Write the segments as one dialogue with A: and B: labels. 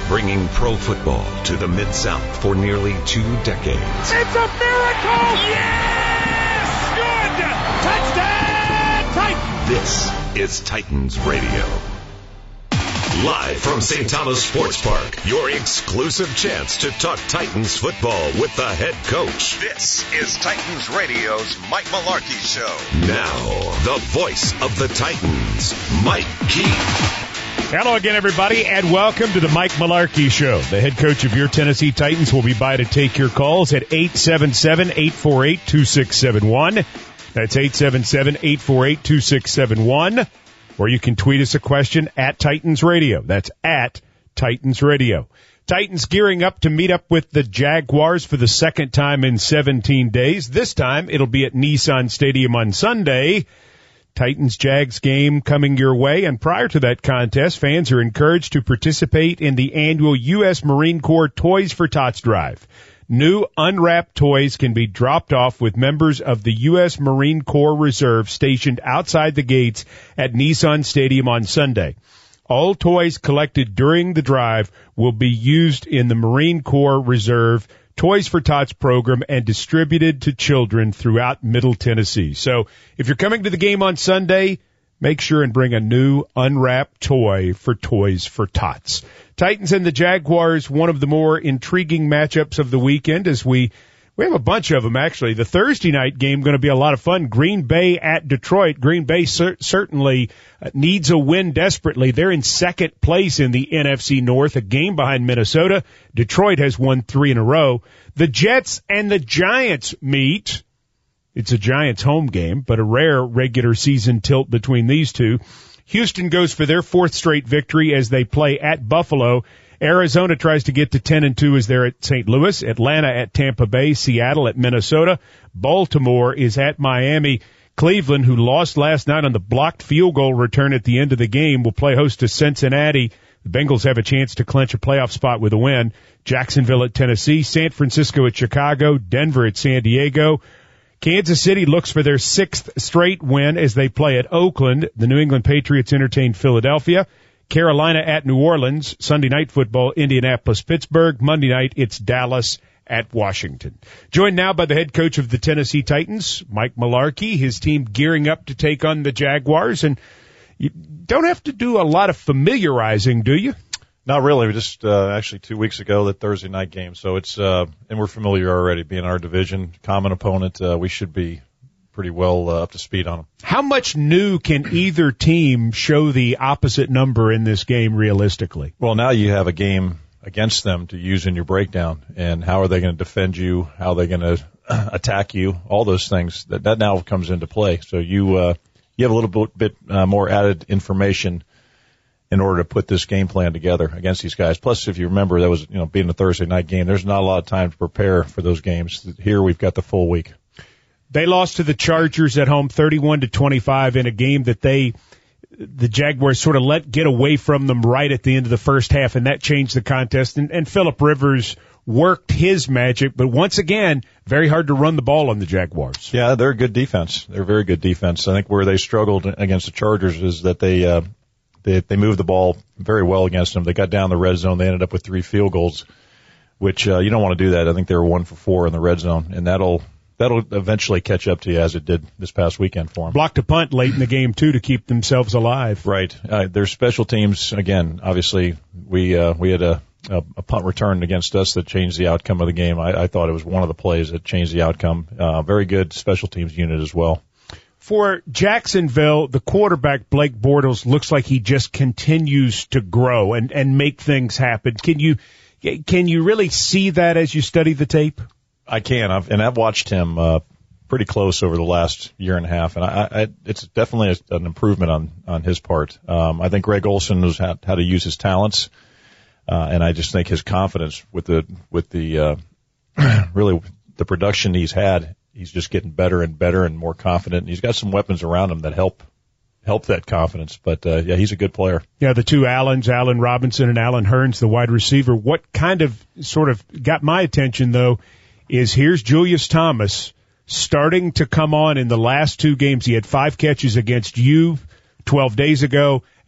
A: bringing pro football to the Mid-South for nearly 2 decades.
B: It's a miracle! Yes! Good! Touchdown, Titans!
A: This is Titans Radio. Live from St. Thomas Sports Park, your exclusive chance to talk Titans football with the head coach.
C: This is Titans Radio's Mike Malarkey Show.
A: Now, the voice of the Titans, Mike Keith.
D: Hello again, everybody, and welcome to the Mike Malarkey Show. The head coach of your Tennessee Titans will be by to take your calls at 877-848-2671. That's 877-848-2671. Or you can tweet us a question at Titans Radio. That's at Titans Radio. Titans gearing up to meet up with the Jaguars for the second time in 17 days. This time, it'll be at Nissan Stadium on Sunday. Titans-Jags game coming your way, and prior to that contest, fans are encouraged to participate in the annual U.S. Marine Corps Toys for Tots drive. New unwrapped toys can be dropped off with members of the U.S. Marine Corps Reserve stationed outside the gates at Nissan Stadium on Sunday. All toys collected during the drive will be used in the Marine Corps Reserve Toys for Tots program and distributed to children throughout Middle Tennessee. So if you're coming to the game on Sunday, make sure and bring a new unwrapped toy for Toys for Tots. Titans and the Jaguars, one of the more intriguing matchups of the weekend as we have a bunch of them, actually. The Thursday night game going to be a lot of fun. Green Bay at Detroit. Green Bay certainly needs a win desperately. They're in second place in the NFC North, a game behind Minnesota. Detroit has won 3 in a row. The Jets and the Giants meet. It's a Giants home game, but a rare regular season tilt between these two. Houston goes for their 4th straight victory as they play at Buffalo. Arizona tries to get to 10-2 as they're at St. Louis. Atlanta at Tampa Bay. Seattle at Minnesota. Baltimore is at Miami. Cleveland, who lost last night on the blocked field goal return at the end of the game, will play host to Cincinnati. The Bengals have a chance to clinch a playoff spot with a win. Jacksonville at Tennessee. San Francisco at Chicago. Denver at San Diego. Kansas City looks for their 6th straight win as they play at Oakland. The New England Patriots entertain Philadelphia. Carolina at New Orleans. Sunday night football, Indianapolis, Pittsburgh. Monday night, it's Dallas at Washington. Joined now by the head coach of the Tennessee Titans, Mike Malarkey, his team gearing up to take on the Jaguars. And you don't have to do a lot of familiarizing, do you?
E: Not really. We just actually 2 weeks ago, the Thursday night game. So it's and we're familiar already. Being our division, common opponent, we should be pretty well up to speed on them.
D: How much new can either team show the opposite number in this game realistically?
E: Well, now you have a game against them to use in your breakdown, and how are they going to defend you? How are they going to attack you? All those things that now comes into play. So you have a little bit more added information in order to put this game plan together against these guys. Plus, if you remember, that was being a Thursday night game. There's not a lot of time to prepare for those games. Here we've got the full week.
D: They lost to the Chargers at home 31-25 in a game that the Jaguars sort of let get away from them right at the end of the first half, and that changed the contest. And Phillip Rivers worked his magic, but once again, very hard to run the ball on the Jaguars.
E: Yeah, they're a good defense. They're a very good defense. I think where they struggled against the Chargers is that they moved the ball very well against them. They got down the red zone. They ended up with 3 field goals, which you don't want to do that. I think they were 1 for 4 in the red zone, and that'll eventually catch up to you as it did this past weekend for them.
D: Blocked a punt late in the game, too, to keep themselves alive.
E: Right. Their special teams, again, obviously, we had a punt return against us that changed the outcome of the game. I thought it was one of the plays that changed the outcome. Very good special teams unit as well.
D: For Jacksonville, the quarterback, Blake Bortles, looks like he just continues to grow and make things happen. Can you really see that as you study the tape?
E: I can. I've watched him pretty close over the last year and a half, and it's definitely an improvement on his part. I think Greg Olson knows how to use his talents, and I just think his confidence with the really the production he's had, he's just getting better and better and more confident. And he's got some weapons around him that help that confidence. But yeah, he's a good player.
D: Yeah, the two Allens, Allen Robinson and Allen Hurns, the wide receiver. What kind of sort of got my attention though is here's Julius Thomas starting to come on in the last 2 games. He had 5 catches against you 12 days ago,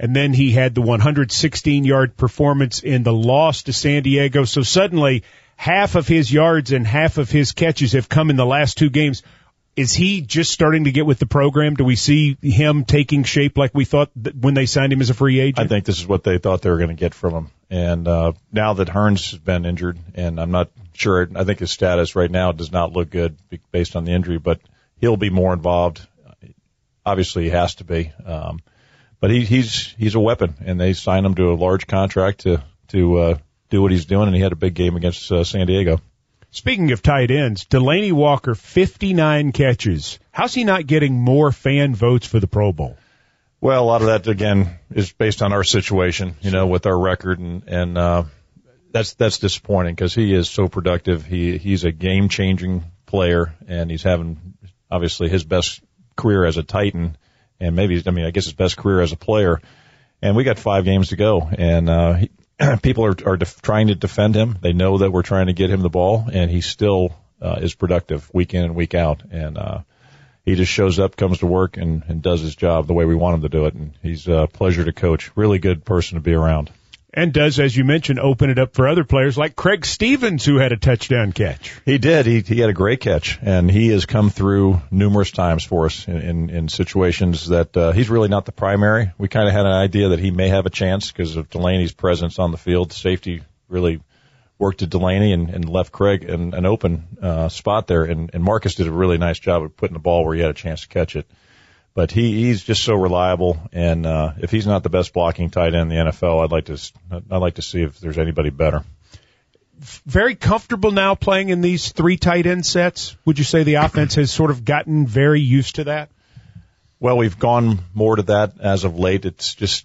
D: and then he had the 116-yard performance in the loss to San Diego. So suddenly, half of his yards and half of his catches have come in the last two games. Is he just starting to get with the program? Do we see him taking shape like we thought when they signed him as a free agent?
E: I think this is what they thought they were going to get from him. And now that Hearns has been injured, and I'm not sure, I think his status right now does not look good based on the injury, but he'll be more involved. Obviously, he has to be. But he's a weapon, and they signed him to a large contract to do what he's doing, and he had a big game against San Diego.
D: Speaking of tight ends, Delaney Walker, 59 catches. How's he not getting more fan votes for the Pro Bowl?
E: Well, a lot of that, again, is based on our situation, with our record, and that's disappointing because he is so productive. He's a game-changing player, and he's having, obviously, his best career as a Titan, and I guess his best career as a player. And we got 5 games to go, and people are trying to defend him. They know that we're trying to get him the ball, and he still is productive week in and week out. And he just shows up, comes to work, and does his job the way we want him to do it. And he's a pleasure to coach. Really good person to be around.
D: And does, as you mentioned, open it up for other players like Craig Stevens, who had a touchdown catch.
E: He did. He had a great catch, and he has come through numerous times for us in situations that he's really not the primary. We kind of had an idea that he may have a chance because of Delaney's presence on the field. The safety really worked at Delaney and left Craig in an open spot there, and Marcus did a really nice job of putting the ball where he had a chance to catch it. But he's just so reliable, and if he's not the best blocking tight end in the NFL, I'd like to see if there's anybody better.
D: Very comfortable now playing in these 3 tight end sets. Would you say the offense has sort of gotten very used to that?
E: Well, we've gone more to that as of late. It's just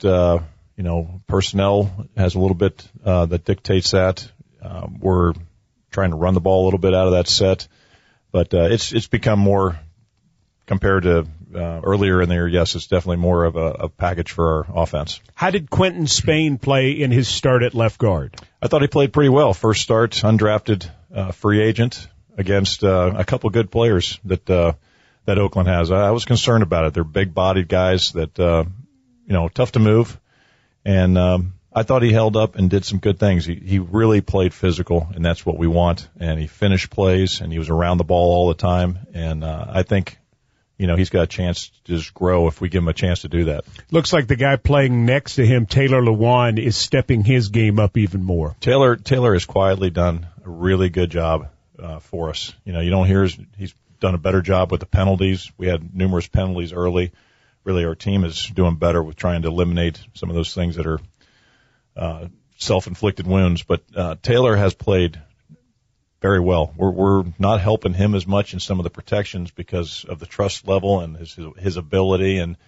E: personnel has a little bit that dictates that. We're trying to run the ball a little bit out of that set, but it's become more compared to earlier in the year. Yes, it's definitely more of a package for our offense.
D: How did Quentin Spain play in his start at left guard?
E: I thought he played pretty well. First start, undrafted free agent against a couple good players that Oakland has. I was concerned about it. They're big-bodied guys that tough to move, and I thought he held up and did some good things. He really played physical, and that's what we want. And he finished plays, and he was around the ball all the time. And I think he's got a chance to just grow if we give him a chance to do that. Looks like the guy playing next to him, Taylor Lewan, is stepping his game up even more. Taylor has quietly done a really good job for us. You don't hear he's done a better job with the penalties. We had numerous penalties early. Really, our team is doing better with trying to eliminate some of those things that are self-inflicted wounds. But Taylor has played very well. We're not helping him as much in some of the protections because of the trust level and his ability, and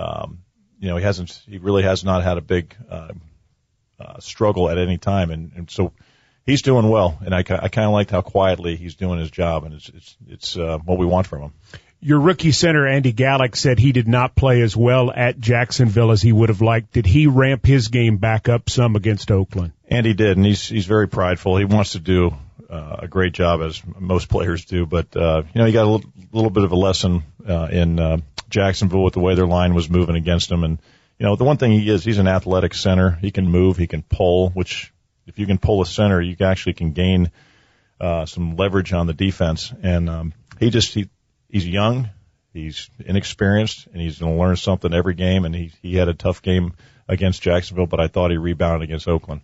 E: he really has not had a big struggle at any time, and so he's doing well. And I kind of liked how quietly he's doing his job, and it's what we want from him. Your rookie center, Andy Gallick, said he did not play as well at Jacksonville as he would have liked. Did he ramp his game back up some against Oakland? Andy did, and he's very prideful. He wants to do a great job, as most players do. But, he got a little bit of a lesson in Jacksonville with the way their line was moving against him. And, the one thing he's an athletic center. He can move, he can pull, which if you can pull a center, you actually can gain some leverage on the defense. And he's young, he's inexperienced, and he's going to learn something every game. And he had a tough game against Jacksonville, but I thought he rebounded against Oakland.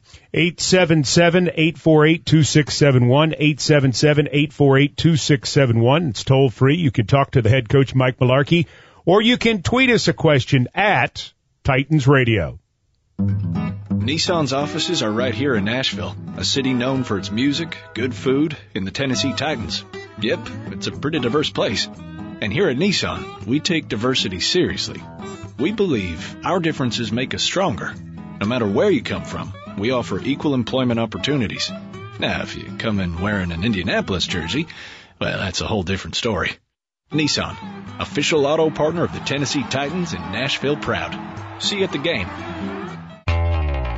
E: 877-848-2671, 877-848-2671. It's toll free. You can talk to the head coach, Mike Mularkey, or you can tweet us a question at Titans Radio.
F: Nissan's offices are right here in Nashville, a city known for its music, good food, and the Tennessee Titans. Yep, it's a pretty diverse place. And here at Nissan, we take diversity seriously. We believe our differences make us stronger. No matter where you come from, we offer equal employment opportunities. Now, if you come in wearing an Indianapolis jersey, well, that's a whole different story. Nissan, official auto partner of the Tennessee Titans and Nashville proud. See you at the game.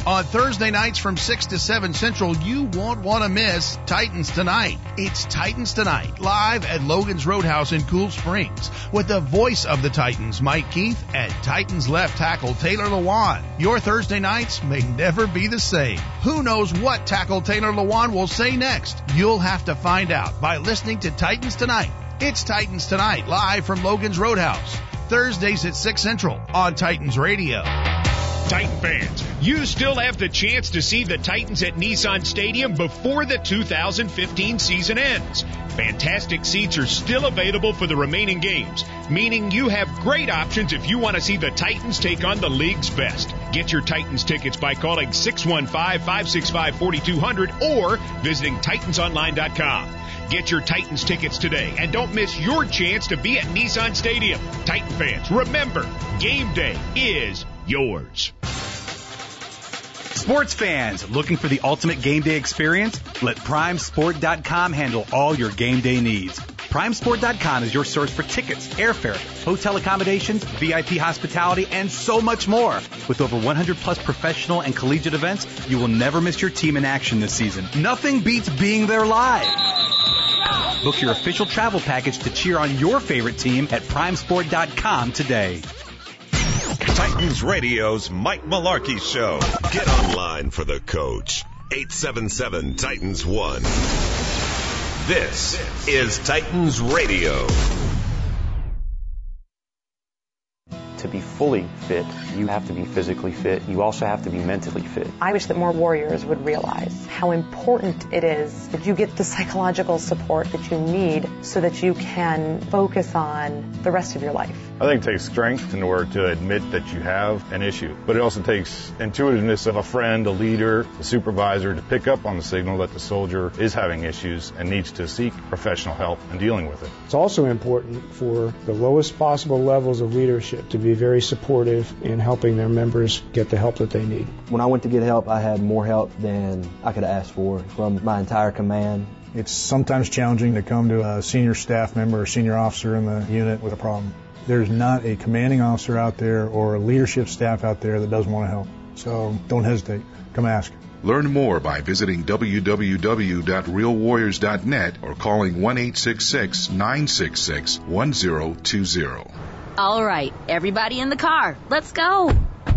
G: On Thursday nights from 6 to 7 Central, you won't want to miss Titans Tonight. It's Titans Tonight, live at Logan's Roadhouse in Cool Springs, with the voice of the Titans, Mike Keith, and Titans left tackle Taylor Lewan. Your Thursday nights may never be the same. Who knows what tackle Taylor Lewan will say next? You'll have to find out by listening to Titans Tonight. It's Titans Tonight, live from Logan's Roadhouse. Thursdays at 6 Central on Titans Radio.
H: Titan fans, you still have the chance to see the Titans at Nissan Stadium before the 2015 season ends. Fantastic seats are still available for the remaining games, meaning you have great options if you want to see the Titans take on the league's best. Get your Titans tickets by calling 615-565-4200 or visiting TitansOnline.com. Get your Titans tickets today and don't miss your chance to be at Nissan Stadium. Titan fans, remember, game day is yours.
I: Sports fans, looking for the ultimate game day experience? Let PrimeSport.com handle all your game day needs. PrimeSport.com is your source for tickets, airfare, hotel accommodations, VIP hospitality, and so much more. With over 100 plus professional and collegiate events, you will never miss your team in action this season. Nothing beats being there live. Book your official travel package to cheer on your favorite team at PrimeSport.com today.
A: Titans Radio's Mike Malarkey Show. Get online for the coach. 877-TITANS-1. This is Titans Radio.
J: To be fully fit, you have to be physically fit. You also have to be mentally fit.
K: I wish that more warriors would realize how important it is that you get the psychological support that you need so that you can focus on the rest of your life.
L: I think it takes strength in order to admit that you have an issue, but it also takes intuitiveness of a friend, a leader, a supervisor to pick up on the signal that the soldier is having issues and needs to seek professional help in dealing with it.
M: It's also important for the lowest possible levels of leadership to be very supportive in helping their members get the help that they need.
N: When I went to get help, I had more help than I could have asked for from my entire command.
O: It's sometimes challenging to come to a senior staff member or senior officer in the unit with a problem. There's not a commanding officer out there or a leadership staff out there that doesn't want to help. So don't hesitate. Come ask.
P: Learn more by visiting www.realwarriors.net or calling 1-866-966-1020.
Q: All right, everybody in the car. Let's go.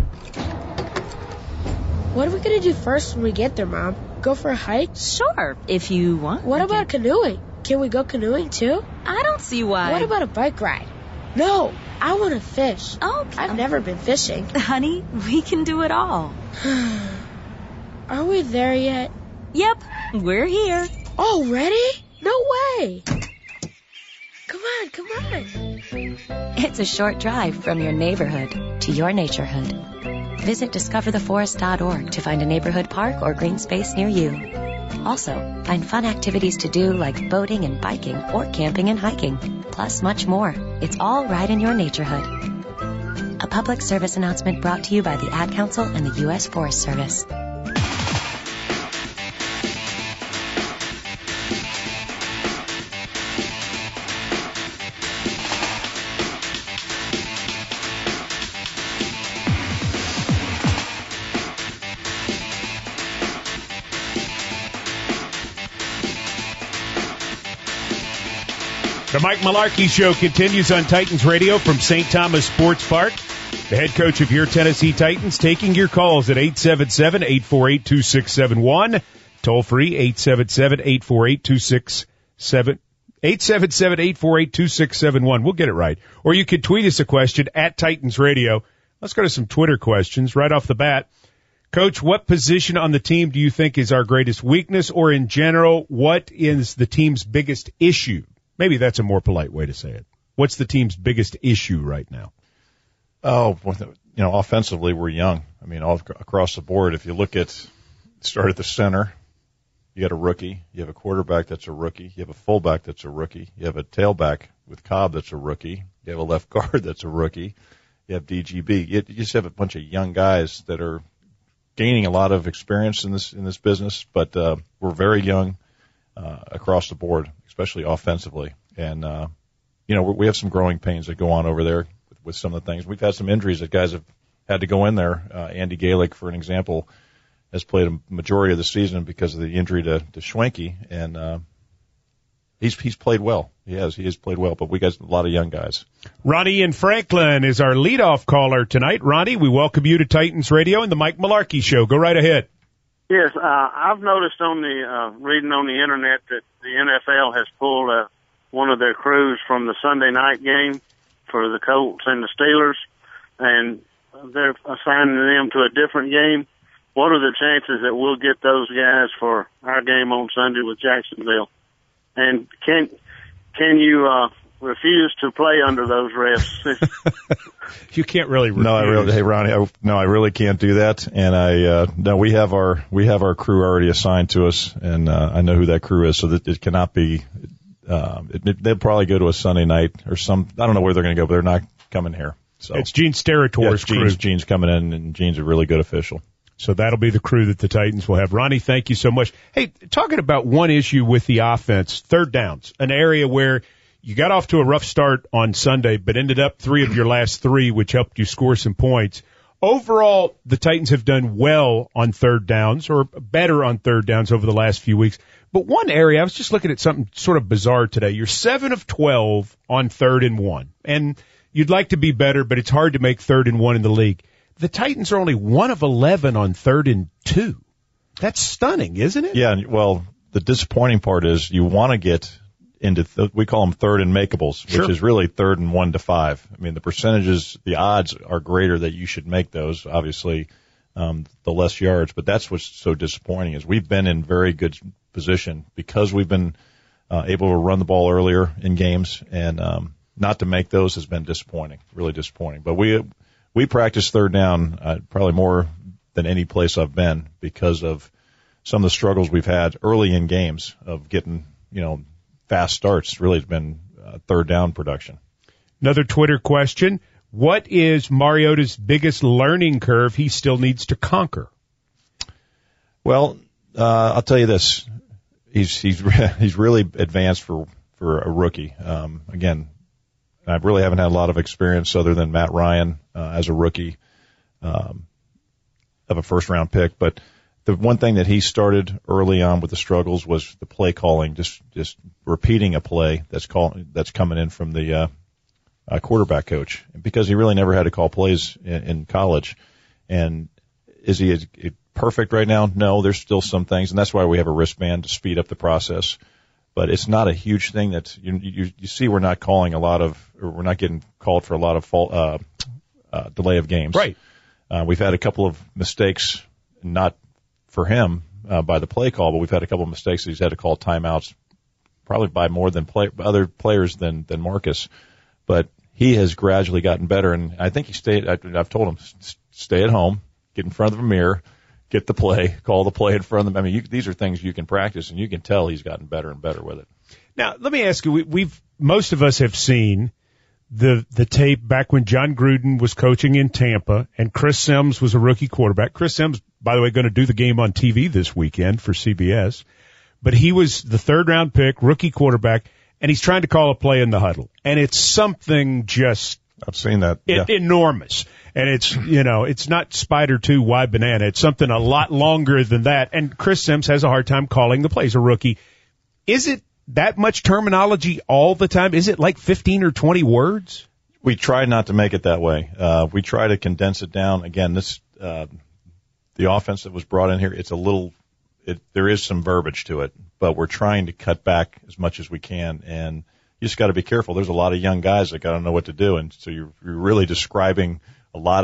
R: What are we going to do first when we get there, Mom? Go for a hike?
Q: Sure, if you want.
R: What about canoeing? Can we go canoeing too?
Q: I don't see why.
R: What about a bike ride? No, I want to fish.
Q: Okay.
R: I've never been fishing.
Q: Honey, we can do it all.
R: Are we there yet?
Q: Yep, we're here.
R: Already? No way. Come on.
S: It's a short drive from your neighborhood to your naturehood. Visit discovertheforest.org to find a neighborhood park or green space near you. Also, find fun activities to do like boating and biking or camping and hiking, plus much more. It's all right in your naturehood. A public service announcement brought to you by the Ad Council and the U.S. Forest Service.
D: The Mike Malarkey Show continues on Titans Radio from St. Thomas Sports Park. The head coach of your Tennessee Titans taking your calls at 877-848-2671. Toll free, 877-848-2671. We'll get it right. Or you could tweet us a question at Titans Radio. Let's go to some Twitter questions right off the bat. Coach, what position on the team do you think is our greatest weakness, or in general, what is the team's biggest issue? Maybe that's a more polite way to say it. What's the team's biggest issue right now?
E: Oh, offensively, we're young. I mean, all across the board. If you look at, start at the center, you got a rookie. You have a quarterback that's a rookie. You have a fullback that's a rookie. You have a tailback with Cobb that's a rookie. You have a left guard that's a rookie. You have DGB. You just have a bunch of young guys that are gaining a lot of experience in this business, but we're very young across the board, especially offensively. And we have some growing pains that go on over there with some of the things. We've had some injuries that guys have had to go in there. Andy Galick, for an example, has played a majority of the season because of the injury to Schwenke, and he's played well. He has played well, but we got a lot of young guys.
D: Ronnie in Franklin is our leadoff caller tonight. Ronnie, we welcome you to Titans Radio and the Mike Malarkey Show. Go right ahead.
T: Yes, I've noticed on the reading on the internet that the NFL has pulled one of their crews from the Sunday night game for the Colts and the Steelers, and they're assigning them to a different game. What are the chances that we'll get those guys for our game on Sunday with Jacksonville? And can you refuse to play under those refs?
D: You can't really refuse.
E: Hey Ronnie, I really can't do that. And we have our crew already assigned to us, and I know who that crew is, so that it cannot be. They'll probably go to a Sunday night or I don't know where they're going to go, but they're not coming here. So
D: it's Gene Steratore crew.
E: Gene's coming in, and Gene's a really good official.
D: So that'll be the crew that the Titans will have. Ronnie, thank you so much. Hey, talking about one issue with the offense, third downs, an area where you got off to a rough start on Sunday, but ended up 3 of your last 3, which helped you score some points. Overall, the Titans have done well on third downs, or better on third downs over the last few weeks. But one area, I was just looking at something sort of bizarre today. You're 7 of 12 on 3rd and 1. And you'd like to be better, but it's hard to make 3rd and 1 in the league. The Titans are only 1 of 11 on 3rd and 2. That's stunning, isn't it?
E: Yeah, well, the disappointing part is you want to get into, we call them 3rd and makeables, which is really 3rd and 1 to 5. I mean, the percentages, the odds are greater that you should make those, obviously, the less yards. But that's what's so disappointing is we've been in very good position because we've been able to run the ball earlier in games, and not to make those has been disappointing, really disappointing. But we practice third down probably more than any place I've been because of some of the struggles we've had early in games of getting, fast starts. Really has been third down production.
D: Another Twitter question. What is Mariota's biggest learning curve he still needs to conquer?
E: Well, I'll tell you this. He's really advanced for a rookie. Again, I really haven't had a lot of experience other than Matt Ryan as a rookie of a first-round pick. But the one thing that he started early on with the struggles was the play calling, just repeating a play that's coming in from the quarterback coach, because he really never had to call plays in college. And is he perfect right now? No, there's still some things, and that's why we have a wristband to speed up the process. But it's not a huge thing that you see. We're not we're not getting called for a lot of delay of games.
D: Right.
E: We've had a couple of mistakes, not for him by the play call, but we've had a couple of mistakes that he's had to call timeouts, probably by more than other players than Marcus. But he has gradually gotten better, and I think I've told him, stay at home, get in front of a mirror, get the play, call the play in front of them. I mean, these are things you can practice, and you can tell he's gotten better and better with it.
D: Now, let me ask you, most of us have seen the tape back when John Gruden was coaching in Tampa and Chris Sims was a rookie quarterback. Chris Sims, by the way, going to do the game on TV this weekend for CBS. But he was the 3rd-round pick, rookie quarterback, and he's trying to call a play in the huddle. And it's something just
E: I've seen that.
D: Enormous. And it's, it's not Spider 2 Y banana. It's something a lot longer than that. And Chris Sims has a hard time calling the plays, a rookie. Is it that much terminology all the time? Is it like 15 or 20 words?
E: We try not to make it that way. We try to condense it down. Again, the offense that was brought in here, there is some verbiage to it, but we're trying to cut back as much as we can. And you just got to be careful. There's a lot of young guys that got to know what to do. And so you're really describing a lot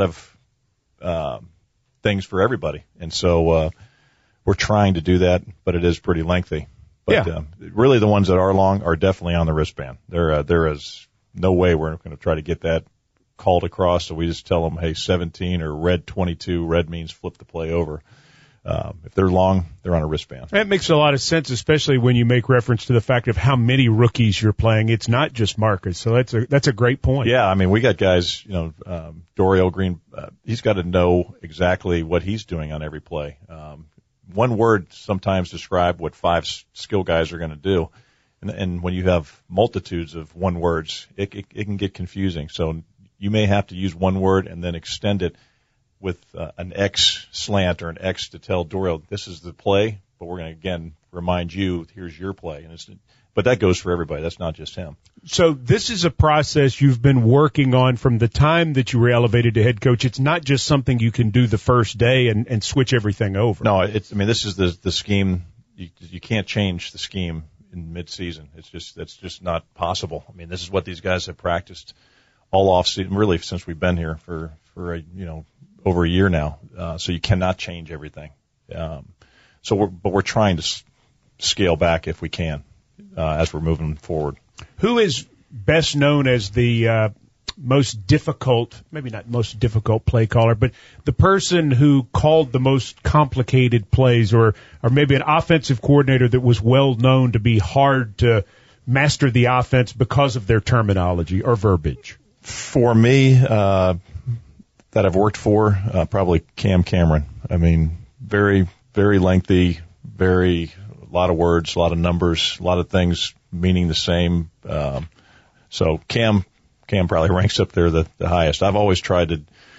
E: of things for everybody. And so we're trying to do that, but it is pretty lengthy. But really the ones that are long are definitely on the wristband. There is no way we're going to try to get that called across, so we just tell them, hey, 17 or red 22, red means flip the play over. If they're long, they're on a wristband.
D: That makes a lot of sense, especially when you make reference to the fact of how many rookies you're playing. It's not just Marcus, so that's a great point.
E: Yeah, I mean, we got guys, Dorial Green, he's got to know exactly what he's doing on every play. One word sometimes describe what 5 skill guys are going to do. And when you have multitudes of one words, it can get confusing. So you may have to use one word and then extend it with an X slant or an X to tell Dorial, this is the play, but we're going to, again, remind you, here's your play. But that goes for everybody. That's not just him.
D: So this is a process you've been working on from the time that you were elevated to head coach. It's not just something you can do the first day and switch everything over.
E: No, this is the scheme. You can't change the scheme in mid-season. That's just not possible. I mean, this is what these guys have practiced all off-season, really since we've been here for over a year now. So you cannot change everything. But we're trying to scale back if we can as we're moving forward.
D: Who is best known as the most difficult, maybe not most difficult play caller, but the person who called the most complicated plays, or maybe an offensive coordinator that was well known to be hard to master the offense because of their terminology or verbiage?
E: For me, that I've worked for, probably Cam Cameron. I mean, very, very lengthy, a lot of words, a lot of numbers, a lot of things meaning the same. So Cam probably ranks up there the highest. I've always tried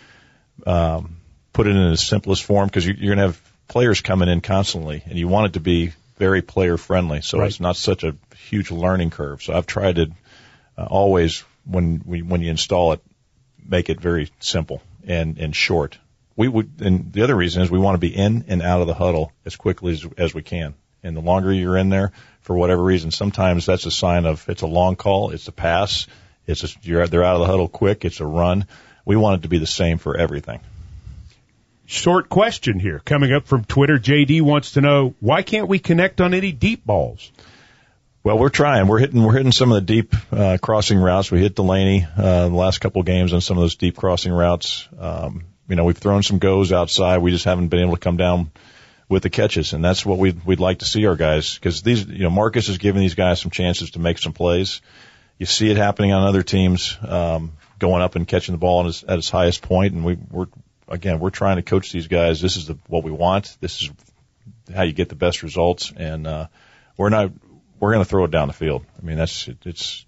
E: to put it in its simplest form, because you're going to have players coming in constantly, and you want it to be very player friendly, so It's not such a huge learning curve. So I've tried to always, when you install it, make it very simple and short. And the other reason is we want to be in and out of the huddle as quickly as we can. And the longer you're in there, for whatever reason, sometimes that's a sign of it's a long call, it's a pass, they're out of the huddle quick, it's a run. We want it to be the same for everything.
D: Short question here coming up from Twitter. JD wants to know, why can't we connect on any deep balls?
E: Well, we're trying. We're hitting some of the deep crossing routes. We hit Delaney the last couple of games on some of those deep crossing routes. We've thrown some goes outside. We just haven't been able to come down with the catches, and that's what we'd like to see our guys, because Marcus is giving these guys some chances to make some plays. You see it happening on other teams, going up and catching the ball at its highest point, and we're trying to coach these guys. This is what we want. This is how you get the best results, and we're going to throw it down the field. I mean, it's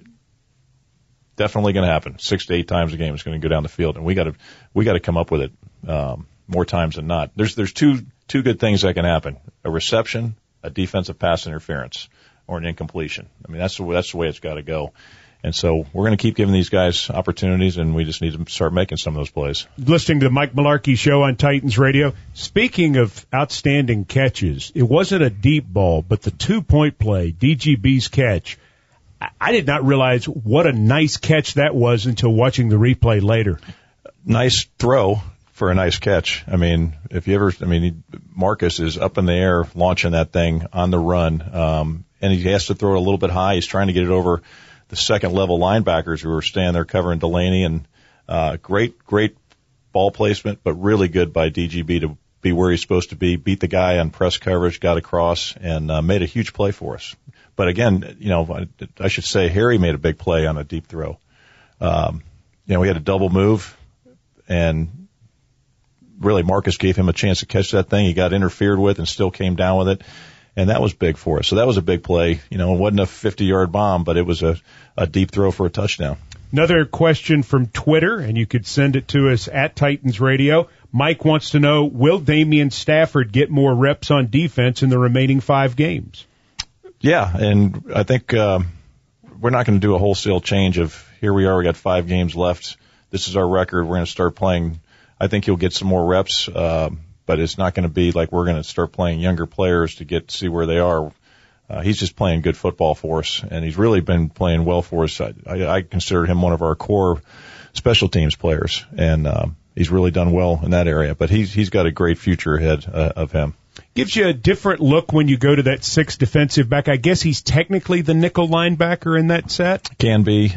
E: definitely going to happen. 6 to 8 times a game it's going to go down the field, and we got to come up with it more times than not. There's two good things that can happen: a reception, a defensive pass interference, or an incompletion. I mean, that's the way it's got to go. And so we're going to keep giving these guys opportunities, and we just need to start making some of those plays.
D: Listening to the Mike Malarkey Show on Titans Radio. Speaking of outstanding catches, it wasn't a deep ball, but the 2-point play, DGB's catch. I did not realize what a nice catch that was until watching the replay later.
E: Nice throw for a nice catch. I mean, Marcus is up in the air launching that thing on the run, and he has to throw it a little bit high. He's trying to get it over the second level linebackers who were standing there covering Delaney, and great ball placement, but really good by DGB to be where he's supposed to be, beat the guy on press coverage, got across, and made a huge play for us. But again, I should say Harry made a big play on a deep throw. We had a double move, and really Marcus gave him a chance to catch that thing. He got interfered with and still came down with it. And that was big for us. So that was a big play. It wasn't a 50-yard bomb, but it was a deep throw for a touchdown.
D: Another question from Twitter, and you could send it to us at Titans Radio. Mike wants to know, will Damian Stafford get more reps on defense in the remaining 5 games?
E: Yeah, and I think we're not going to do a wholesale change of here we are, we got 5 games left. This is our record. We're going to start playing. I think he'll get some more reps, but it's not going to be like we're going to start playing younger players to see where they are. He's just playing good football for us, and he's really been playing well for us. I consider him one of our core special teams players, and he's really done well in that area. But he's got a great future ahead of him.
D: Gives you a different look when you go to that 6th defensive back. I guess he's technically the nickel linebacker in that set?
E: Can be.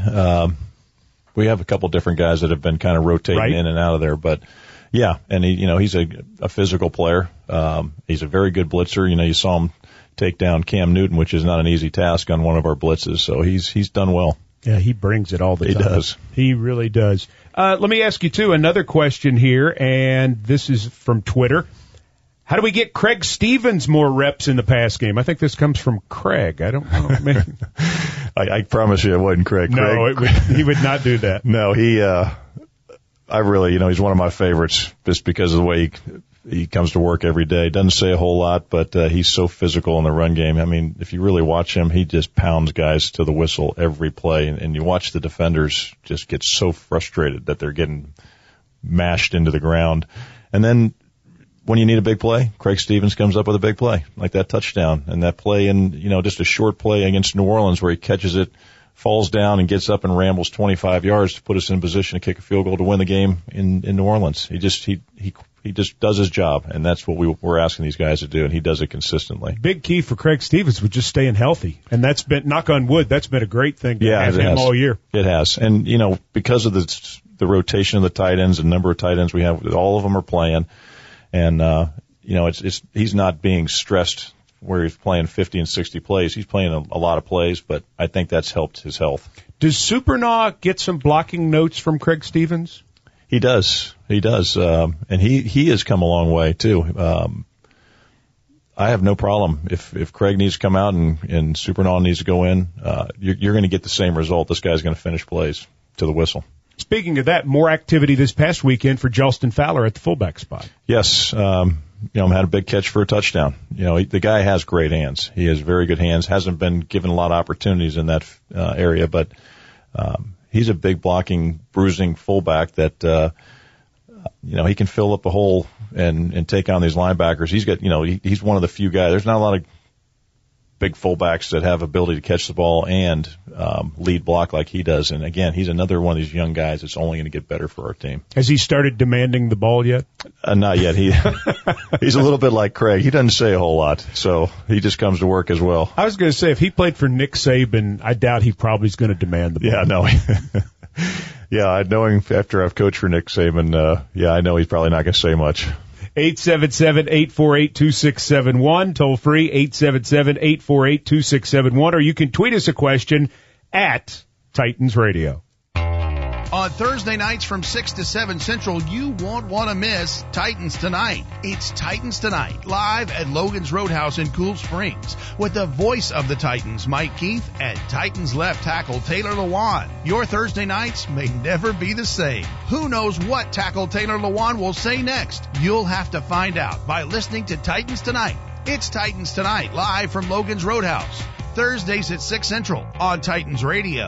E: We have a couple different guys that have been kind of rotating in and out of there, but yeah, and he's a physical player. He's a very good blitzer. You saw him take down Cam Newton, which is not an easy task on one of our blitzes. So he's done well.
D: Yeah, he brings it all the time.
E: He does.
D: He really does. Let me ask you too another question here, and this is from Twitter. How do we get Craig Stevens more reps in the pass game? I think this comes from Craig. I don't know. Man.
E: I promise you it wasn't Craig.
D: No, he would not do that.
E: No, I really, he's one of my favorites just because of the way he comes to work every day. Doesn't say a whole lot, but he's so physical in the run game. I mean, if you really watch him, he just pounds guys to the whistle every play. And you watch the defenders just get so frustrated that they're getting mashed into the ground. And then when you need a big play, Craig Stevens comes up with a big play, like that touchdown. And that play just a short play against New Orleans where he catches it, falls down and gets up and rambles 25 yards to put us in position to kick a field goal to win the game in New Orleans. He just does his job, and that's what we're asking these guys to do, and he does it consistently.
D: Big key for Craig Stevens was just staying healthy, and that's been, knock on wood, that's been a great thing to have him all year.
E: It has, and because of the rotation of the tight ends and number of tight ends we have, all of them are playing, and he's not being stressed where he's playing 50 and 60 plays. He's playing a lot of plays, but I think that's helped his health.
D: Does Supernaw get some blocking notes from Craig Stevens?
E: He does. And he has come a long way too. I have no problem if Craig needs to come out and Supernaw needs to go in. You're going to get the same result. This guy's going to finish plays to the whistle.
D: Speaking of that, more activity this past weekend for Jelston Fowler at the fullback spot.
E: Yes. Had a big catch for a touchdown. The guy has great hands. He has very good hands. Hasn't been given a lot of opportunities in that area, but he's a big blocking, bruising fullback that he can fill up a hole and take on these linebackers. He's got he's one of the few guys. There's not a lot of big fullbacks that have ability to catch the ball and lead block like he does. And again, he's another one of these young guys that's only going to get better for our team.
D: Has he started demanding the ball yet?
E: Not yet. He's a little bit like Craig. He doesn't say a whole lot, so he just comes to work as well.
D: I was going to say, if he played for Nick Saban, I doubt he probably is going to demand the ball.
E: Yeah, no. Yeah, I know him after I've coached for Nick Saban. I know he's probably not going to say much.
D: 877-848-2671, toll free, 877-848-2671, or you can tweet us a question at Titans Radio.
G: On Thursday nights from 6 to 7 Central, you won't want to miss Titans Tonight. It's Titans Tonight, live at Logan's Roadhouse in Cool Springs, with the voice of the Titans, Mike Keith, and Titans left tackle Taylor Lewan. Your Thursday nights may never be the same. Who knows what tackle Taylor Lewan will say next? You'll have to find out by listening to Titans Tonight. It's Titans Tonight, live from Logan's Roadhouse, Thursdays at 6 Central on Titans Radio.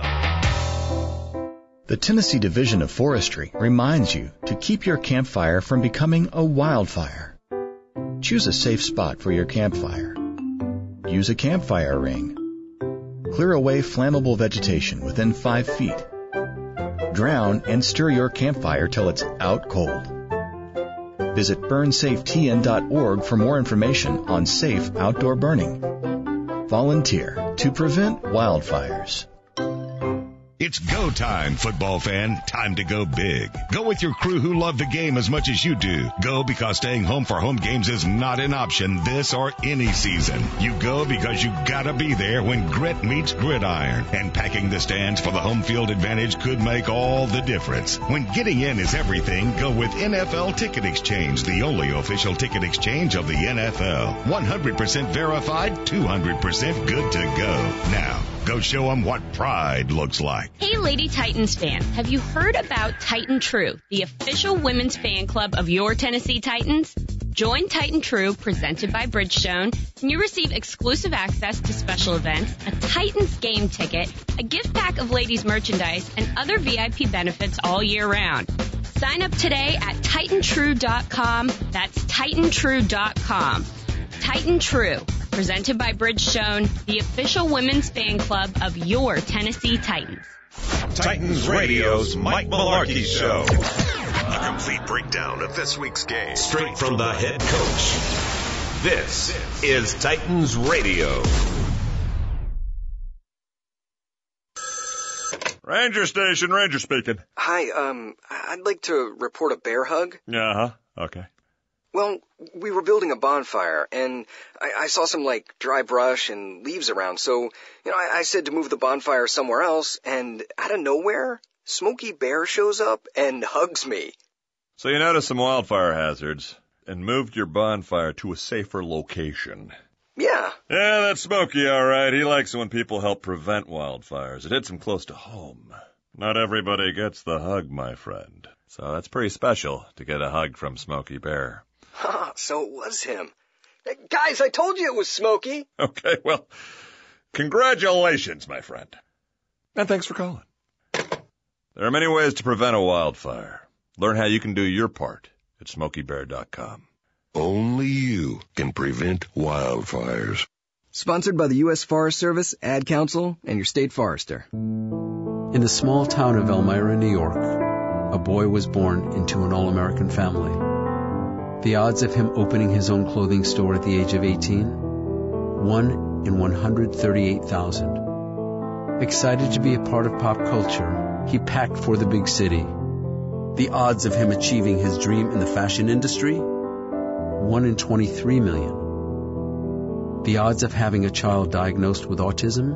U: The Tennessee Division of Forestry reminds you to keep your campfire from becoming a wildfire. Choose a safe spot for your campfire. Use a campfire ring. Clear away flammable vegetation within 5 feet. Drown and stir your campfire till it's out cold. Visit burnsafetn.org for more information on safe outdoor burning. Volunteer to prevent wildfires.
A: It's go time, football fan. Time to go big. Go with your crew who love the game as much as you do. Go because staying home for home games is not an option this or any season. You go because you gotta be there when grit meets gridiron. And packing the stands for the home field advantage could make all the difference. When getting in is everything, go with NFL Ticket Exchange, the only official ticket exchange of the NFL. 100% verified, 200% good to go. Now, go show them what pride looks like.
Q: Hey, Lady Titans fan, have you heard about Titan True, the official women's fan club of your Tennessee Titans? Join Titan True, presented by Bridgestone, and you receive exclusive access to special events, a Titans game ticket, a gift pack of ladies merchandise, and other VIP benefits all year round. Sign up today at TitanTrue.com. That's TitanTrue.com. Titan True, presented by Bridgestone, the official women's fan club of your Tennessee Titans.
C: Titans Radio's Mike Malarkey Show.
A: A complete breakdown of this week's game, straight from the head coach. This is Titans Radio.
V: Ranger Station, Ranger speaking.
W: Hi, I'd like to report a bear hug.
V: Uh-huh, okay.
W: Well, we were building a bonfire, and I saw some, dry brush and leaves around, so, I said to move the bonfire somewhere else, and out of nowhere, Smokey Bear shows up and hugs me.
V: So you noticed some wildfire hazards, and moved your bonfire to a safer location.
W: Yeah.
V: Yeah, that's Smokey, all right. He likes it when people help prevent wildfires. It hits him close to home. Not everybody gets the hug, my friend. So that's pretty special to get a hug from Smokey Bear.
W: So it was him. Hey, guys, I told you it was Smokey.
V: Okay, well, congratulations, my friend. And thanks for calling. There are many ways to prevent a wildfire. Learn how you can do your part at SmokeyBear.com.
B: Only you can prevent wildfires.
F: Sponsored by the U.S. Forest Service, Ad Council, and your state forester.
H: In the small town of Elmira, New York, a boy was born into an all-American family. The odds of him opening his own clothing store at the age of 18? 1 in 138,000. Excited to be a part of pop culture, he packed for the big city. The odds of him achieving his dream in the fashion industry? 1 in 23 million. The odds of having a child diagnosed with autism?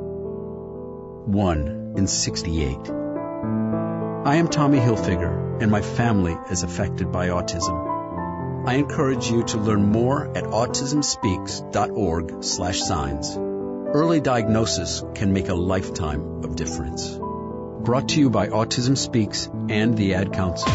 H: 1 in 68. I am Tommy Hilfiger, and my family is affected by autism. I encourage you to learn more at autismspeaks.org/signs. Early diagnosis can make a lifetime of difference. Brought to you by Autism Speaks and the Ad Council.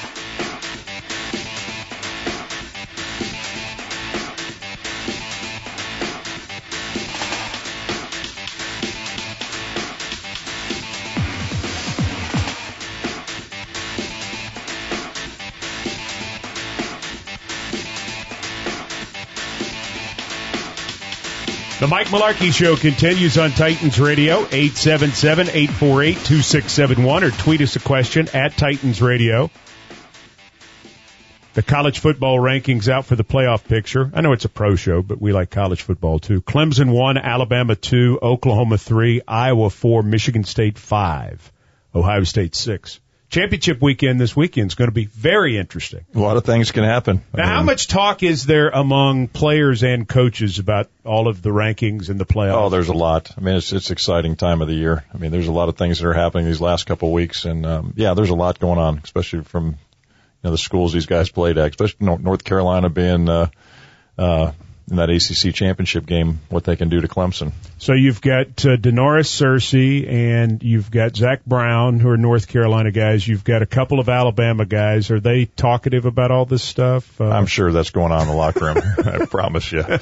D: The Mike Malarkey Show continues on Titans Radio, 877-848-2671, or tweet us a question at Titans Radio. The college football rankings out for the playoff picture. I know it's a pro show, but we like college football too. Clemson 1, Alabama 2, Oklahoma 3, Iowa 4, Michigan State 5, Ohio State 6. Championship weekend this weekend is going to be very interesting.
E: A lot of things can happen.
D: Now, how much talk is there among players and coaches about all of the rankings and the playoffs?
E: Oh, there's a lot. I mean, it's exciting time of the year. I mean, there's a lot of things that are happening these last couple of weeks, and yeah, there's a lot going on, especially from the schools these guys played at, especially North Carolina being in that ACC championship game, what they can do to Clemson.
D: So you've got Denoris Searcy and you've got Zach Brown, who are North Carolina guys. You've got a couple of Alabama guys. Are they talkative about all this stuff?
E: I'm sure that's going on in the locker room. I promise you.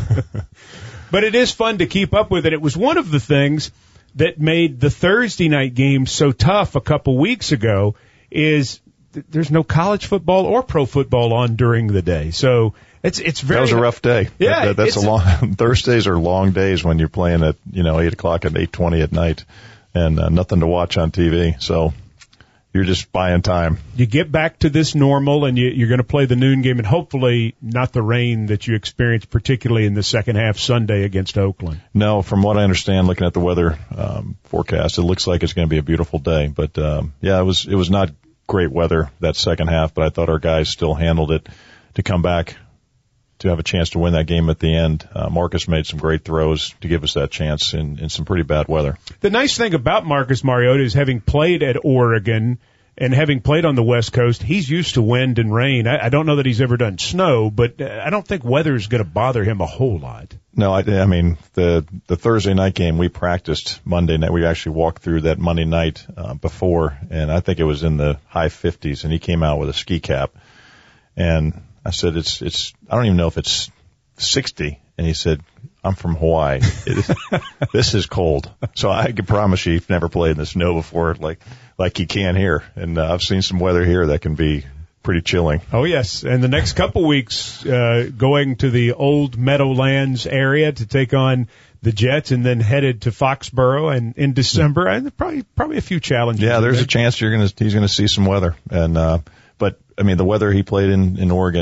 D: But it is fun to keep up with it. It was one of the things that made the Thursday night game so tough a couple weeks ago is there's no college football or pro football on during the day. So it's very.
E: That was a rough day.
D: Yeah,
E: that's a long. Thursdays are long days when you're playing at 8:00 and 8:20 at night, and nothing to watch on TV. So you're just buying time.
D: You get back to this normal, and you're going to play the noon game, and hopefully not the rain that you experienced, particularly in the second half Sunday against Oakland.
E: No, from what I understand, looking at the weather forecast, it looks like it's going to be a beautiful day. But yeah, it was not great weather that second half, but I thought our guys still handled it to come back to have a chance to win that game at the end. Marcus made some great throws to give us that chance in some pretty bad weather.
D: The nice thing about Marcus Mariota is having played at Oregon and having played on the West Coast, he's used to wind and rain. I don't know that he's ever done snow, but I don't think weather is going to bother him a whole lot.
E: No, I mean, the Thursday night game, we practiced Monday night. We actually walked through that Monday night before, and I think it was in the high 50s, and he came out with a ski cap. And I said, I don't even know if it's 60. And he said, I'm from Hawaii. This is cold. So I can promise you, you've never played in the snow before, like you can here. And I've seen some weather here that can be pretty chilling.
D: Oh, yes. And the next couple weeks, going to the old Meadowlands area to take on the Jets and then headed to Foxborough and in December. And probably a few challenges.
E: Yeah, there's a chance he's going to see some weather. And, but I mean, the weather he played in Oregon,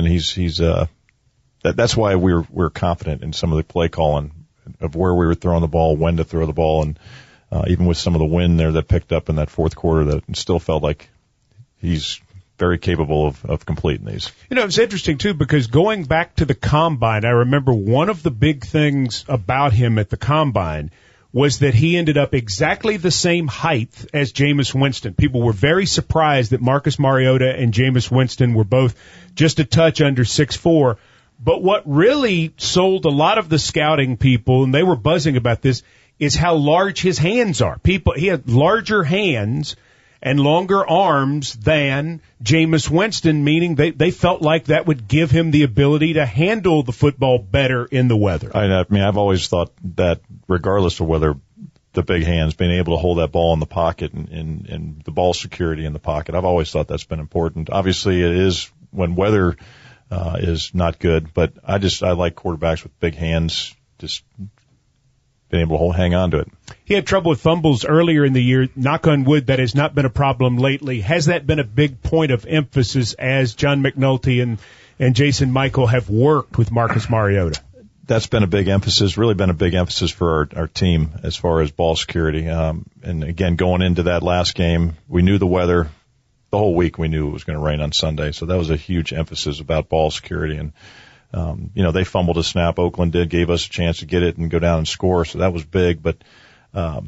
E: that's why we're confident in some of the play calling of where we were throwing the ball, when to throw the ball, and even with some of the wind there that picked up in that fourth quarter, that still felt like he's very capable of completing these.
D: It's interesting too because going back to the combine, I remember one of the big things about him at the combine was that he ended up exactly the same height as Jameis Winston. People were very surprised that Marcus Mariota and Jameis Winston were both just a touch under 6'4". But what really sold a lot of the scouting people, and they were buzzing about this, is how large his hands are. He had larger hands, and longer arms than Jameis Winston, meaning they felt like that would give him the ability to handle the football better in the weather.
E: I mean, I've always thought that regardless of whether the big hands, being able to hold that ball in the pocket and the ball security in the pocket, I've always thought that's been important. Obviously, it is when weather is not good, but I like quarterbacks with big hands, just been able to hang on to it.
D: He had trouble with fumbles earlier in the year. Knock on wood, that has not been a problem lately. Has that been a big point of emphasis as John McNulty and Jason Michael have worked with Marcus Mariota?
E: That's been a big emphasis, really been a big emphasis for our team as far as ball security. And again, going into that last game, we knew the weather. The whole week we knew it was going to rain on Sunday, so that was a huge emphasis about ball security. And they fumbled a snap. Oakland gave us a chance to get it and go down and score, so that was big. But the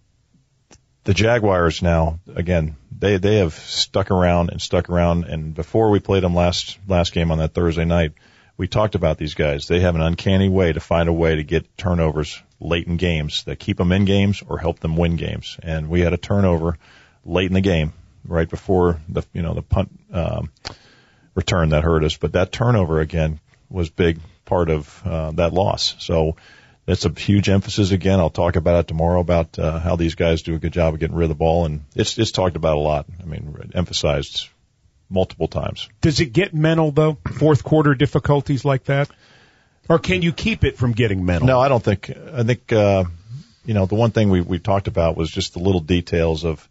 E: Jaguars now, again, they have stuck around. And before we played them last game on that Thursday night, we talked about these guys. They have an uncanny way to find a way to get turnovers late in games that keep them in games or help them win games. And we had a turnover late in the game, right before the punt return that hurt us. But that turnover again was big part of that loss. So it's a huge emphasis again. I'll talk about it tomorrow about how these guys do a good job of getting rid of the ball, and it's talked about a lot. I mean, emphasized multiple times.
D: Does it get mental though? Fourth quarter difficulties like that, or can you keep it from getting mental?
E: No, I don't think. I think the one thing we talked about was just the little details of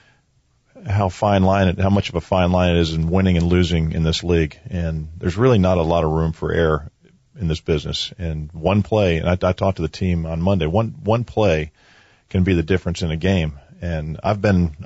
E: how much of a fine line it is in winning and losing in this league. And there's really not a lot of room for error in this business. And one play, and I talked to the team on Monday, one play can be the difference in a game. And I've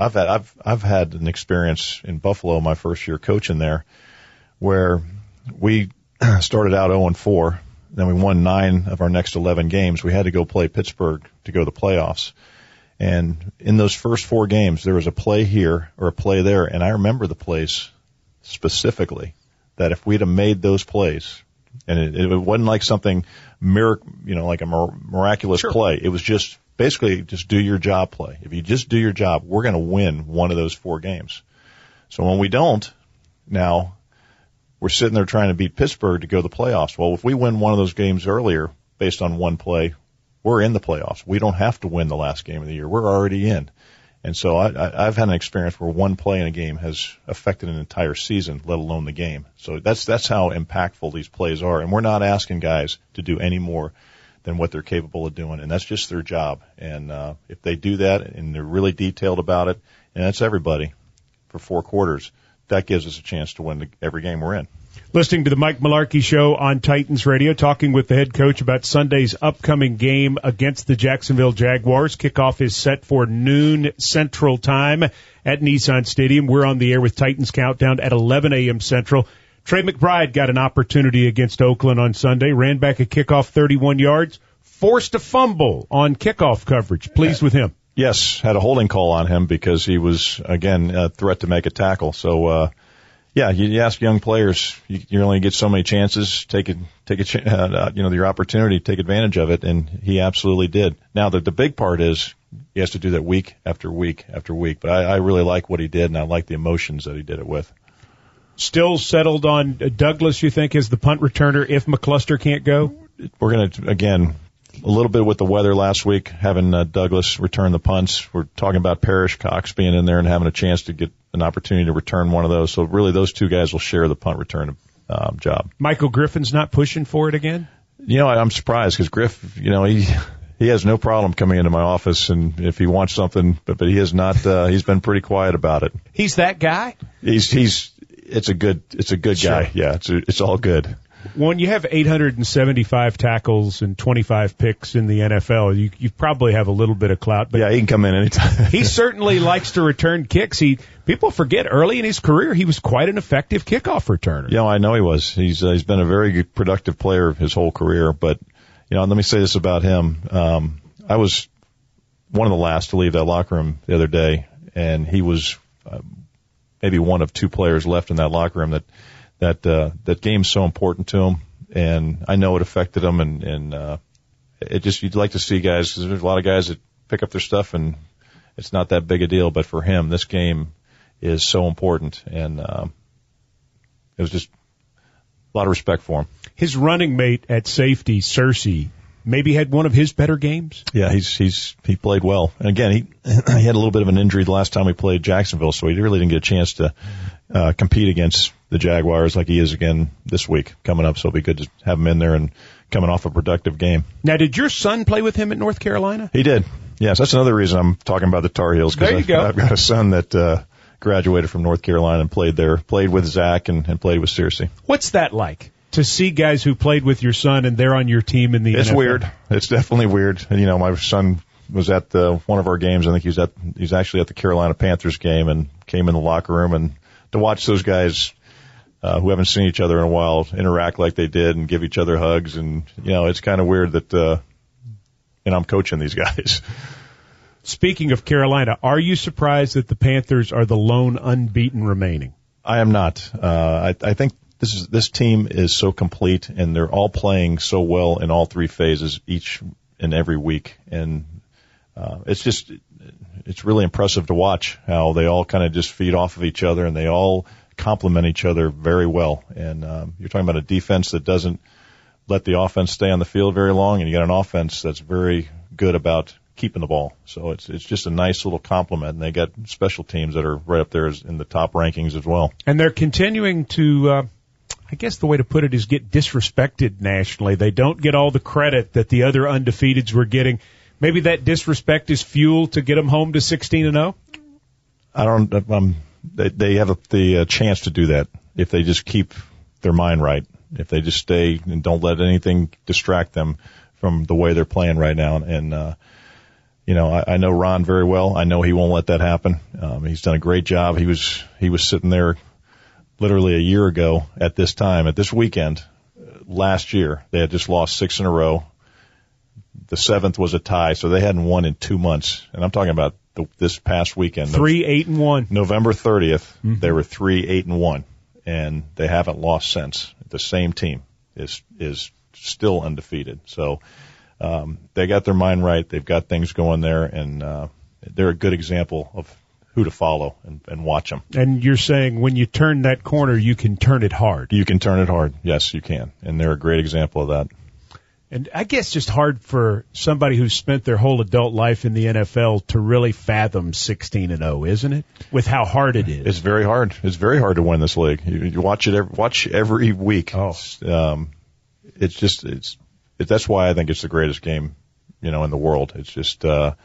E: had an experience in Buffalo my first year coaching there where we started out 0-4, then we won 9 of our next 11 games. We had to go play Pittsburgh to go to the playoffs. And in those first 4 games, there was a play here or a play there, and I remember the plays specifically, that if we'd have made those plays, and it wasn't like something like a miraculous play. It was just basically just do your job play. If you just do your job, we're going to win one of those 4 games. So when we don't, now we're sitting there trying to beat Pittsburgh to go to the playoffs. Well, if we win one of those games earlier based on one play, we're in the playoffs. We don't have to win the last game of the year. We're already in. And so I've had an experience where one play in a game has affected an entire season, let alone the game. So that's how impactful these plays are. And we're not asking guys to do any more than what they're capable of doing. And that's just their job. And if they do that and they're really detailed about it, and that's everybody for 4 quarters, that gives us a chance to win every game we're in.
D: Listening to the Mike Malarkey Show on Titans Radio, talking with the head coach about Sunday's upcoming game against the Jacksonville Jaguars. Kickoff is set for noon Central Time at Nissan Stadium. We're on the air with Titans Countdown at 11 a.m. Central. Trey McBride got an opportunity against Oakland on Sunday, ran back a kickoff 31 yards, forced a fumble on kickoff coverage. Pleased with him.
E: Yes, had a holding call on him because he was, again, a threat to make a tackle. So, yeah, you ask young players, you only get so many chances. Take your opportunity, take advantage of it, and he absolutely did. Now, the big part is he has to do that week after week after week. But I really like what he did, and I like the emotions that he did it with.
D: Still settled on Douglas, you think, as the punt returner if McCluster can't go?
E: We're going to, again, a little bit with the weather last week, having Douglas return the punts. We're talking about Parrish Cox being in there and having a chance to get an opportunity to return one of those. So really those two guys will share the punt return job.
D: Michael Griffin's not pushing for it again?
E: I'm surprised because Griff, he has no problem coming into my office and if he wants something, but he has not, he's been pretty quiet about it.
D: He's that guy?
E: It's a good guy. Yeah, it's all good.
D: When you have 875 tackles and 25 picks in the NFL, you probably have a little bit of clout. But
E: yeah, he can come in anytime.
D: He certainly likes to return kicks. People forget early in his career he was quite an effective kickoff returner.
E: Yeah, I know he was. He's been a very good, productive player his whole career. But let me say this about him. I was one of the last to leave that locker room the other day, and he was maybe one of 2 players left in that locker room that game's so important to him, and I know it affected him, and it just, you'd like to see guys, because there's a lot of guys that pick up their stuff and it's not that big a deal. But for him, this game is so important, and it was just a lot of respect for him.
D: His running mate at safety, Cersei, maybe had one of his better games.
E: Yeah, he played well. And again, he had a little bit of an injury the last time we played Jacksonville, so he really didn't get a chance to compete against the Jaguars like he is again this week coming up. So it'll be good to have him in there and coming off a productive game.
D: Now, did your son play with him at North Carolina?
E: He did. Yes, that's another reason I'm talking about the Tar Heels.
D: There you go.
E: I've got a son that graduated from North Carolina and played there, played with Zach and played with Cersei.
D: What's that like? To see guys who played with your son and they're on your team in the NFL?
E: It's weird. It's definitely weird. And, my son was at one of our games. I think he's actually at the Carolina Panthers game and came in the locker room, and to watch those guys who haven't seen each other in a while interact like they did and give each other hugs, and it's kind of weird that I'm coaching these guys.
D: Speaking of Carolina, are you surprised that the Panthers are the lone unbeaten remaining?
E: I am not. I think this team is so complete, and they're all playing so well in all three phases each and every week, and it's really impressive to watch how they all kind of just feed off of each other, and they all complement each other very well. And you're talking about a defense that doesn't let the offense stay on the field very long, and you got an offense that's very good about keeping the ball. So it's just a nice little complement, and they got special teams that are right up there in the top rankings as well.
D: And they're continuing to, I guess the way to put it is get disrespected nationally. They don't get all the credit that the other undefeateds were getting. Maybe that disrespect is fuel to get them home to 16-0?
E: I don't. They have the chance to do that if they just keep their mind right. If they just stay and don't let anything distract them from the way they're playing right now. And I know Ron very well. I know he won't let that happen. He's done a great job. He was sitting there literally a year ago at this time, at this weekend, last year. They had just lost 6 in a row. The 7th was a tie, so they hadn't won in 2 months. And I'm talking about this past weekend.
D: 3-8-1.
E: November 30th, they were 3-8-1, and they haven't lost since. The same team is still undefeated. So they got their mind right. They've got things going there, and they're a good example of who to follow and watch them.
D: And you're saying when you turn that corner, you can turn it hard.
E: You can turn it hard. Yes, you can. And they're a great example of that.
D: And I guess just hard for somebody who's spent their whole adult life in the NFL to really fathom 16-0, isn't it? With how hard it is.
E: It's very hard. It's very hard to win this league. You watch it watch every week.
D: Oh.
E: That's why I think it's the greatest game, in the world. It's just the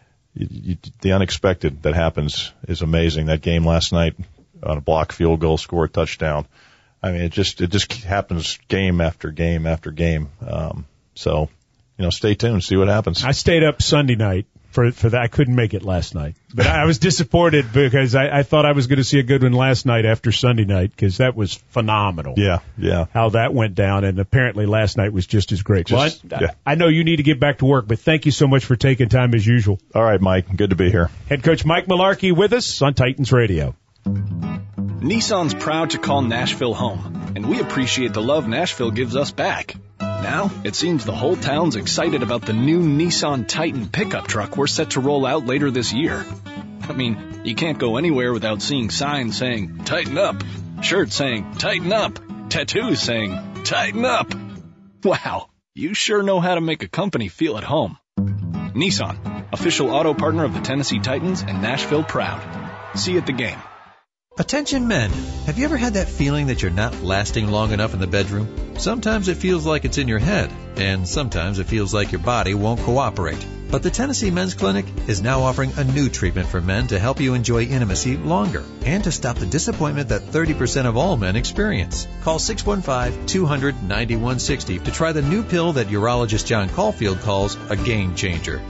E: unexpected that happens is amazing. That game last night on a block field goal, score a touchdown. I mean, it just happens game after game after game. So, stay tuned, see what happens.
D: I stayed up Sunday night for that. I couldn't make it last night, but I was disappointed because I thought I was going to see a good one last night after Sunday night because that was phenomenal.
E: Yeah.
D: How that went down, and apparently last night was just as great. I know you need to get back to work, but thank you so much for taking time as usual.
E: All right, Mike. Good to be here.
D: Head coach Mike Mularkey with us on Titans Radio.
I: Nissan's proud to call Nashville home, and we appreciate the love Nashville gives us back. Now, it seems the whole town's excited about the new Nissan Titan pickup truck we're set to roll out later this year. I mean, you can't go anywhere without seeing signs saying, "Tighten up," shirts saying, "Tighten up," tattoos saying, "Tighten up." Wow, you sure know how to make a company feel at home. Nissan, official auto partner of the Tennessee Titans and Nashville proud. See you at the game.
J: Attention men, have you ever had that feeling that you're not lasting long enough in the bedroom? Sometimes it feels like it's in your head, and sometimes it feels like your body won't cooperate. But the Tennessee Men's Clinic is now offering a new treatment for men to help you enjoy intimacy longer and to stop the disappointment that 30% of all men experience. Call 615-200-9160 to try the new pill that urologist John Caulfield calls a game changer.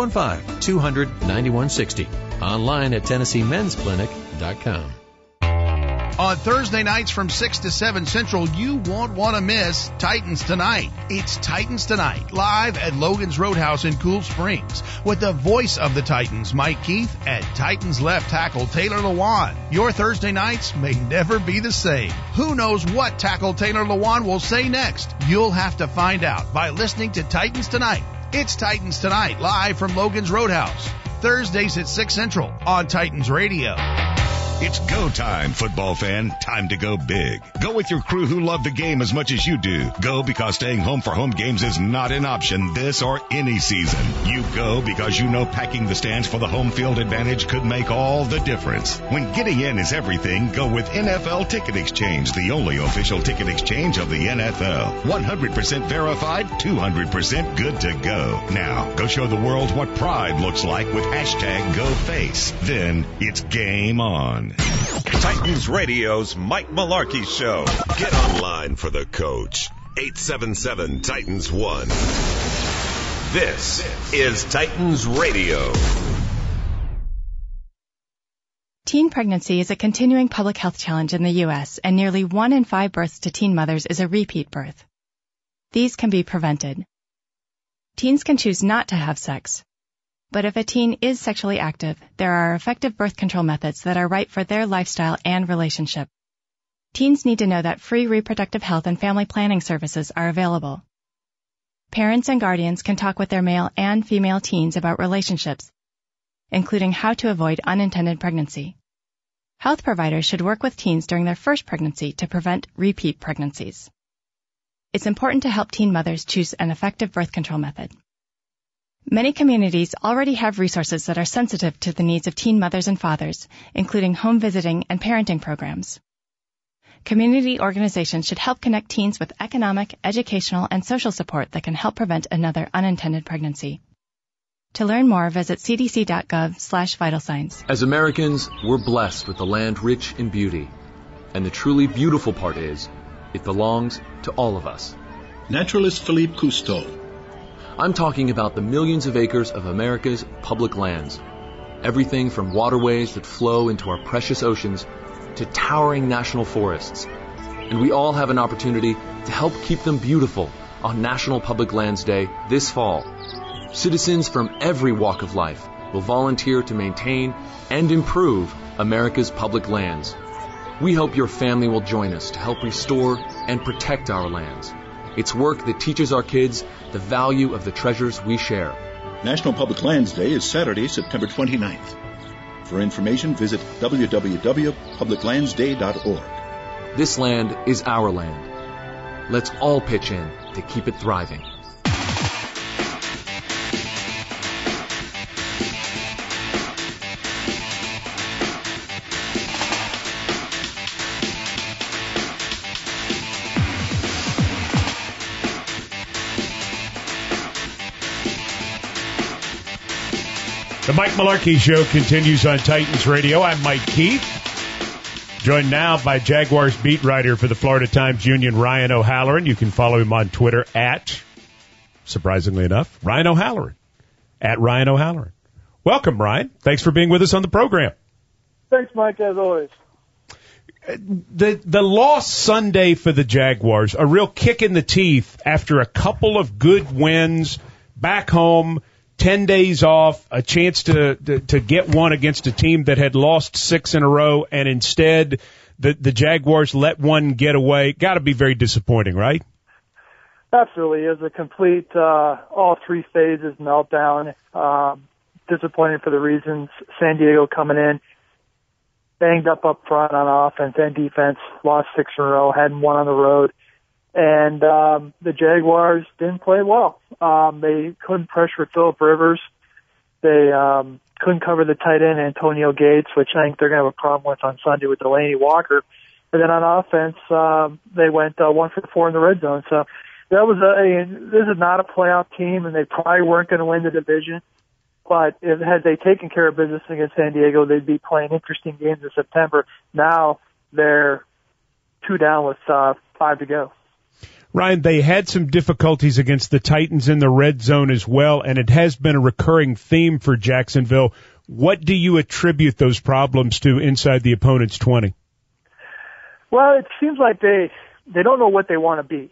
J: 615-200-9160. Online at TennesseeMen'sClinic.com.
G: On Thursday nights from 6 to 7 Central, you won't want to miss Titans Tonight. It's Titans Tonight, live at Logan's Roadhouse in Cool Springs, with the voice of the Titans, Mike Keith, and Titans left tackle Taylor Lewan. Your Thursday nights may never be the same. Who knows what tackle Taylor Lewan will say next? You'll have to find out by listening to Titans Tonight. It's Titans Tonight, live from Logan's Roadhouse. Thursdays at 6 Central on Titans Radio.
A: It's go time, football fan. Time to go big. Go with your crew who love the game as much as you do. Go because staying home for home games is not an option this or any season. You go because you know packing the stands for the home field advantage could make all the difference. When getting in is everything, go with NFL Ticket Exchange, the only official ticket exchange of the NFL. 100% verified, 200% good to go. Now, go show the world what pride looks like with hashtag GoFace. Then it's game on.
C: Titans Radio's Mike Malarkey Show.
B: Get online for the coach. 877-TITANS-1.
C: This is Titans Radio.
K: Teen pregnancy is a continuing public health challenge in the U.S., and nearly 1 in 5 births to teen mothers is a repeat birth. These can be prevented. Teens can choose not to have sex. But if a teen is sexually active, there are effective birth control methods that are right for their lifestyle and relationship. Teens need to know that free reproductive health and family planning services are available. Parents and guardians can talk with their male and female teens about relationships, including how to avoid unintended pregnancy. Health providers should work with teens during their first pregnancy to prevent repeat pregnancies. It's important to help teen mothers choose an effective birth control method. Many communities already have resources that are sensitive to the needs of teen mothers and fathers, including home visiting and parenting programs. Community organizations should help connect teens with economic, educational, and social support that can help prevent another unintended pregnancy. To learn more, visit cdc.gov/vital signs.
L: As Americans, we're blessed with a land rich in beauty. And the truly beautiful part is, it belongs to all of us.
M: Naturalist Philippe Cousteau.
L: I'm talking about the millions of acres of America's public lands. Everything from waterways that flow into our precious oceans to towering national forests. And we all have an opportunity to help keep them beautiful on National Public Lands Day this fall. Citizens from every walk of life will volunteer to maintain and improve America's public lands. We hope your family will join us to help restore and protect our lands. It's work that teaches our kids the value of the treasures we share.
M: National Public Lands Day is Saturday, September 29th. For information, visit www.publiclandsday.org.
L: This land is our land. Let's all pitch in to keep it thriving.
D: The Mike Malarkey Show continues on Titans Radio. I'm Mike Keith, joined now by Jaguars beat writer for the Florida Times-Union, Ryan O'Halloran. You can follow him on Twitter at, surprisingly enough, Ryan O'Halloran, at Ryan O'Halloran. Welcome, Ryan. Thanks for being with us on the program.
X: Thanks, Mike, as always.
D: The loss Sunday for the Jaguars, a real kick in the teeth after a couple of good wins back home, 10 days off, a chance to get one against a team that had lost 6 in a row, and instead the Jaguars let one get away. Got to be very disappointing, right?
X: Absolutely. It was a complete, all three phases meltdown. Disappointing for the reasons. San Diego coming in, banged up front on offense and defense, lost 6 in a row, hadn't won on the road. And the Jaguars didn't play well. They couldn't pressure Phillip Rivers. They couldn't cover the tight end Antonio Gates, which I think they're going to have a problem with on Sunday with Delaney Walker. And then on offense, they went 1 for 4 in the red zone. So that was this is not a playoff team, and they probably weren't going to win the division. But had they taken care of business against San Diego, they'd be playing interesting games in September. Now they're 2 down with 5 to go.
D: Ryan, they had some difficulties against the Titans in the red zone as well, and it has been a recurring theme for Jacksonville. What do you attribute those problems to inside the opponent's 20?
X: Well, it seems like they don't know what they want to be.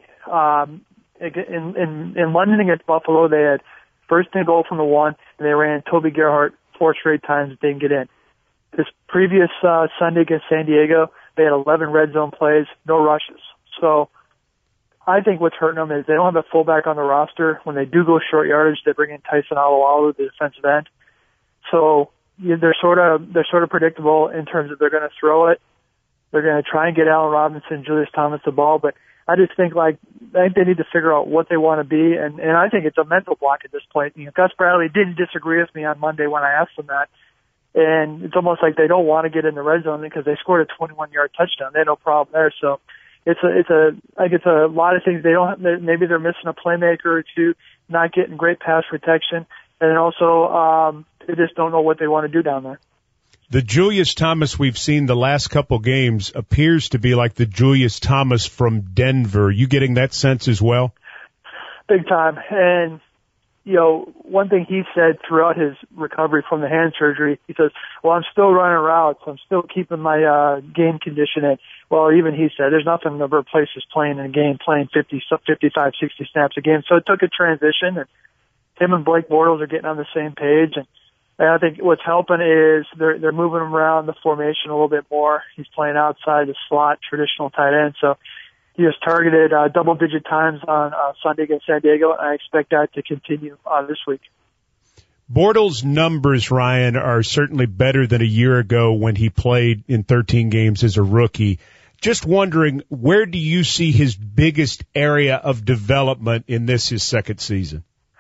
X: In London against Buffalo, they had first and goal from the 1, and they ran Toby Gerhart 4 straight times, didn't get in. This previous Sunday against San Diego, they had 11 red zone plays, no rushes. So I think what's hurting them is they don't have a fullback on the roster. When they do go short yardage, they bring in Tyson Alualu, the defensive end. So they're sort of predictable in terms of they're going to throw it. They're going to try and get Allen Robinson, Julius Thomas the ball, but I just think they need to figure out what they want to be, and I think it's a mental block at this point. Gus Bradley didn't disagree with me on Monday when I asked him that, and it's almost like they don't want to get in the red zone because they scored a 21-yard touchdown. They had no problem there, so I think it's a lot of things. Maybe they're missing a playmaker or two, not getting great pass protection, and then also they just don't know what they want to do down there.
D: The Julius Thomas we've seen the last couple games appears to be like the Julius Thomas from Denver. You getting that sense as well?
X: Big time. And, one thing he said throughout his recovery from the hand surgery, he says, well, I'm still running routes. I'm still keeping my game conditioning. Well, even he said, there's nothing that replaces playing in a game, playing 50, 55, 60 snaps a game. So it took a transition, and him and Blake Bortles are getting on the same page. And I think what's helping is they're moving him around the formation a little bit more. He's playing outside the slot, traditional tight end. So he was targeted double-digit times on Sunday against San Diego, and I expect that to continue this week.
D: Bortles' numbers, Ryan, are certainly better than a year ago when he played in 13 games as a rookie. Just wondering, where do you see his biggest area of development in his second season?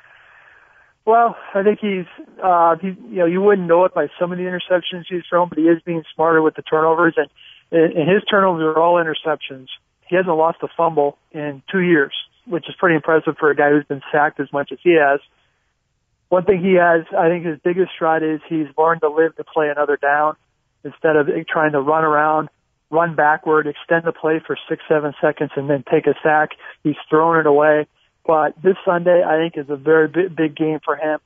X: Well, I think he's you wouldn't know it by some of the interceptions he's thrown, but he is being smarter with the turnovers, and his turnovers are all interceptions. He hasn't lost a fumble in 2 years, which is pretty impressive for a guy who's been sacked as much as he has. One thing he has, I think his biggest stride is he's learned to live to play another down instead of trying to run around, run backward, extend the play for 6-7 seconds, and then take a sack. He's thrown it away. But this Sunday, I think, is a very big game for him.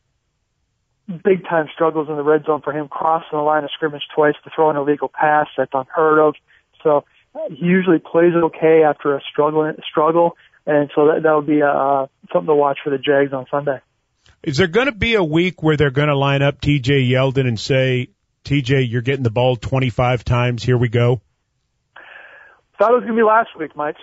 X: Big-time struggles in the red zone for him, crossing the line of scrimmage twice to throw an illegal pass. That's unheard of. So he usually plays it okay after a struggle, and so that would be something to watch for the Jags on Sunday.
D: Is there going to be a week where they're going to line up T.J. Yeldon and say, T.J., you're getting the ball 25 times, here we go?
X: Thought it was going to be last week, Mike.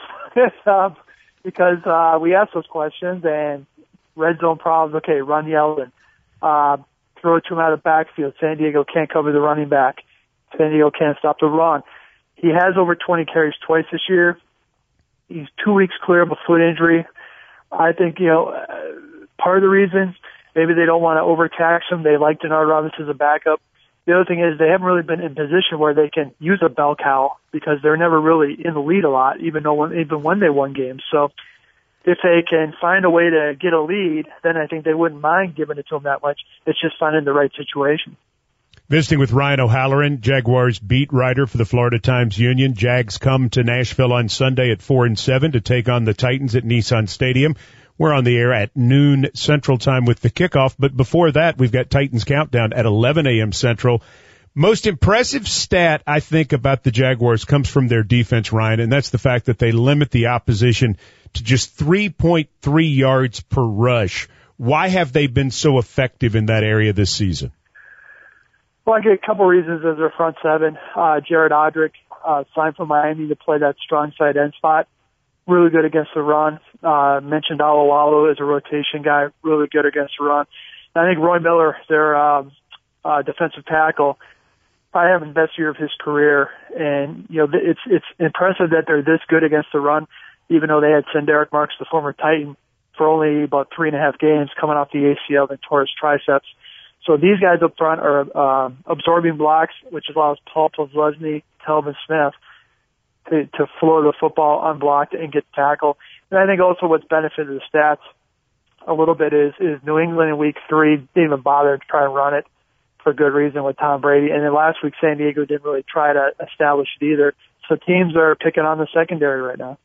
X: Because we asked those questions, and red zone problems, okay, run Yeldon. Throw it to him out of the backfield. San Diego can't cover the running back. San Diego can't stop the run. He has over 20 carries twice this year. He's 2 weeks clear of a foot injury. I think, part of the reason, maybe they don't want to overtax him. They like Denard Robinson as a backup. The other thing is they haven't really been in position where they can use a bell cow because they're never really in the lead a lot, even when they won games. So if they can find a way to get a lead, then I think they wouldn't mind giving it to them that much. It's just finding the right situation.
D: Visiting with Ryan O'Halloran, Jaguars beat writer for the Florida Times-Union. Jags come to Nashville on Sunday at 4-7 to take on the Titans at Nissan Stadium. We're on the air at noon Central Time with the kickoff, but before that, we've got Titans Countdown at 11 a.m. Central. Most impressive stat, I think, about the Jaguars comes from their defense, Ryan, and that's the fact that they limit the opposition to just 3.3 yards per rush. Why have they been so effective in that area this season?
X: Well, I get a couple reasons as their front seven. Jared Odrick signed for Miami to play that strong side end spot. Really good against the run. Mentioned Alualu as a rotation guy, really good against the run. And I think Roy Miller, their defensive tackle, probably having the best year of his career. And it's impressive that they're this good against the run, even though they had Senderick Marks, the former Titan, for only about 3.5 games coming off the ACL and tore his triceps. So these guys up front are absorbing blocks, which allows Paul Posluszny, Telvin Smith to floor the football unblocked and get tackled. And I think also what's benefited the stats a little bit is New England in week 3 didn't even bother to try and run it for good reason with Tom Brady. And then last week San Diego didn't really try to establish it either. So teams are picking on the secondary right now.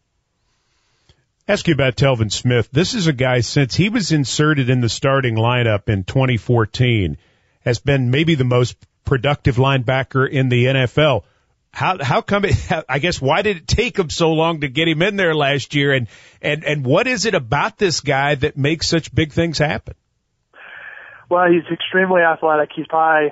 D: Ask you about Telvin Smith. This is a guy, since he was inserted in the starting lineup in 2014, has been maybe the most productive linebacker in the NFL. How come I guess why did it take him so long to get him in there last year? And what is it about this guy that makes such big things happen?
X: Well, he's extremely athletic. He's probably,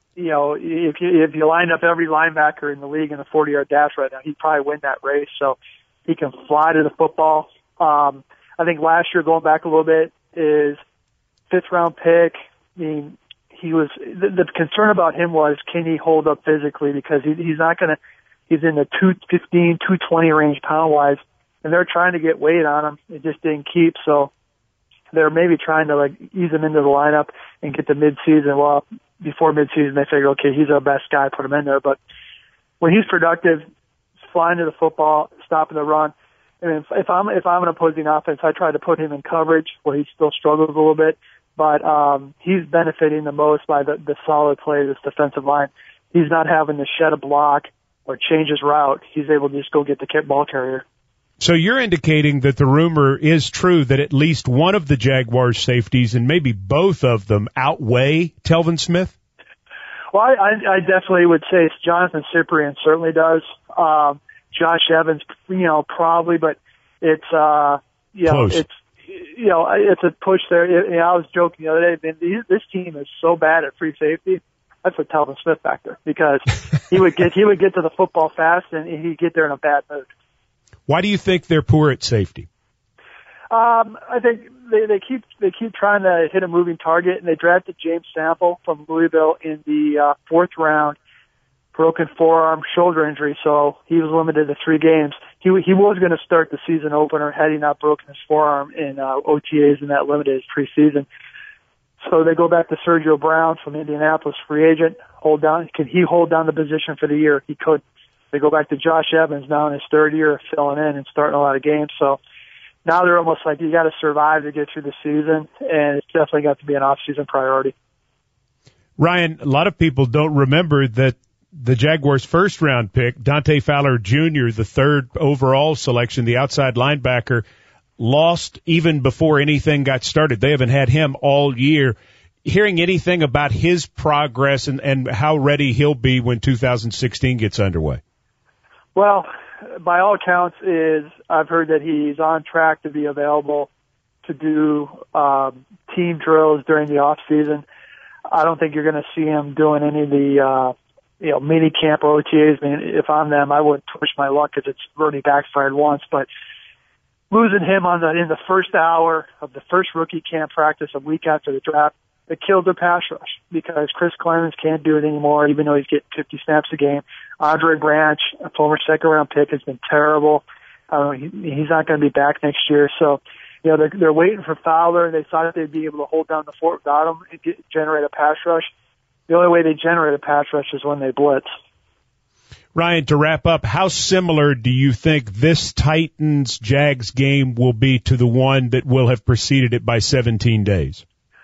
X: if you line up every linebacker in the league in a 40-yard dash right now, he'd probably win that race. So he can fly to the football. I think last year, going back a little bit, is 5th round pick. I mean, was the concern about him was, can he hold up physically, because he's not going to, he's in the 215, 220 range pound wise, and they're trying to get weight on him. It just didn't keep, so they're maybe trying to like ease him into the lineup and get to midseason. Well, before midseason they figure, okay, he's our best guy, put him in there. But when he's productive, flying to the football, stopping the run, and if I'm an opposing offense, I try to put him in coverage where he still struggles a little bit. But he's benefiting the most by the solid play of this defensive line. He's not having to shed a block or change his route. He's able to just go get the ball carrier.
D: So you're indicating that the rumor is true that at least one of the Jaguars safeties, and maybe both of them, outweigh Telvin Smith?
X: Well, I definitely would say it's Jonathan Cyprien certainly does. Josh Evans, probably, but it's,
D: Close.
X: It's a push there. I was joking the other day, this team is so bad at free safety. That's what Telvin Smith back there, because he would get to the football fast and he'd get there in a bad mood.
D: Why do you think they're poor at safety?
X: I think they keep trying to hit a moving target, and they drafted James Sample from Louisville in the 4th round, broken forearm, shoulder injury, so he was limited to 3 games. He was going to start the season opener had he not broken his forearm in OTAs and that limited his preseason. So they go back to Sergio Brown from Indianapolis, free agent. Can he hold down the position for the year? He could. They go back to Josh Evans now in his 3rd year of filling in and starting a lot of games. So now they're almost like, you got to survive to get through the season, and it's definitely got to be an off-season priority.
D: Ryan, a lot of people don't remember that the Jaguars' first-round pick, Dante Fowler Jr., the 3rd overall selection, the outside linebacker, lost even before anything got started. They haven't had him all year. Hearing anything about his progress and how ready he'll be when 2016 gets underway?
X: Well, by all accounts, I've heard that he's on track to be available to do team drills during the off season. I don't think you're going to see him doing any of the mini camp or OTAs. I mean, if I'm them, I wouldn't push my luck because it's already backfired once. But losing him in the first hour of the first rookie camp practice a week after the draft, it killed their pass rush because Chris Clemens can't do it anymore, even though he's getting 50 snaps a game. Andre Branch, a former 2nd-round pick, has been terrible. He's not going to be back next year. So, they're waiting for Fowler, and they thought they'd be able to hold down the fort without him and generate a pass rush. The only way they generate a pass rush is when they blitz.
D: Ryan, to wrap up, how similar do you think this Titans-Jags game will be to the one that will have preceded it by 17 days?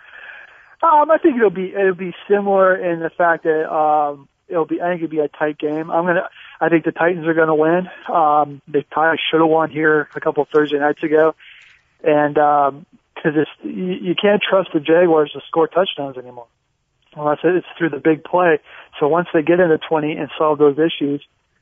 X: I think it'll be similar in the fact that I think it'll be a tight game. I think the Titans are going to win. They probably should have won here a couple of Thursday nights ago, and because you can't trust the Jaguars to score touchdowns anymore unless it's through the big play. So once they get into 20 and solve those issues,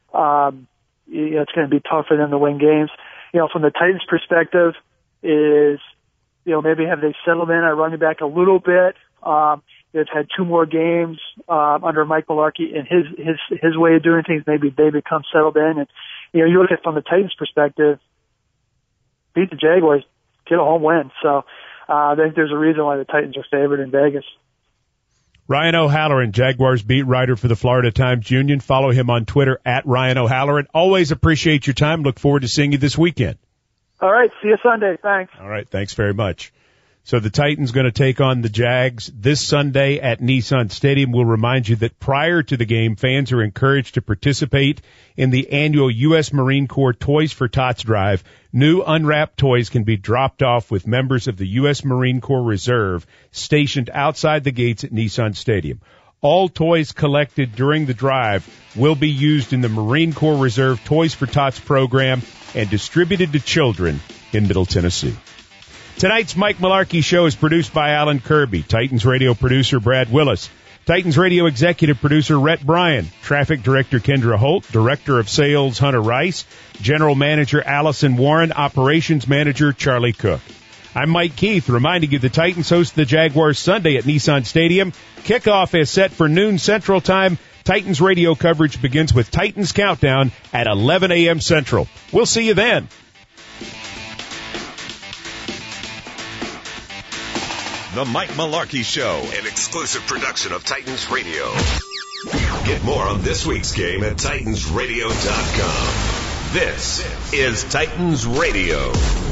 X: it's going to be tough for them to win games. From the Titans' perspective, maybe have they settled in at running back a little bit. They've had 2 more games under Mike Mularkey, and his way of doing things. Maybe they become settled in, and you look at it from the Titans' perspective, beat the Jaguars, get a home win. So I think there's a reason why the Titans are favored in Vegas.
D: Ryan O'Halloran, Jaguars beat writer for the Florida Times-Union. Follow him on Twitter at Ryan O'Halloran. Always appreciate your time. Look forward to seeing you this weekend.
X: All right. See you Sunday. Thanks.
D: All right. Thanks very much. So the Titans going to take on the Jags this Sunday at Nissan Stadium. We'll remind you that prior to the game, fans are encouraged to participate in the annual U.S. Marine Corps Toys for Tots drive. New unwrapped toys can be dropped off with members of the U.S. Marine Corps Reserve stationed outside the gates at Nissan Stadium. All toys collected during the drive will be used in the Marine Corps Reserve Toys for Tots program and distributed to children in Middle Tennessee. Tonight's Mike Mularkey Show is produced by Alan Kirby, Titans Radio producer Brad Willis, Titans Radio executive producer Rhett Bryan, traffic director Kendra Holt, director of sales Hunter Rice, general manager Allison Warren, operations manager Charlie Cook. I'm Mike Keith, reminding you the Titans host the Jaguars Sunday at Nissan Stadium. Kickoff is set for noon Central Time. Titans radio coverage begins with Titans Countdown at 11 a.m. Central. We'll see you then.
C: The Mike Malarkey Show,
B: an exclusive production of Titans Radio. Get more on this week's game at TitansRadio.com. This is Titans Radio.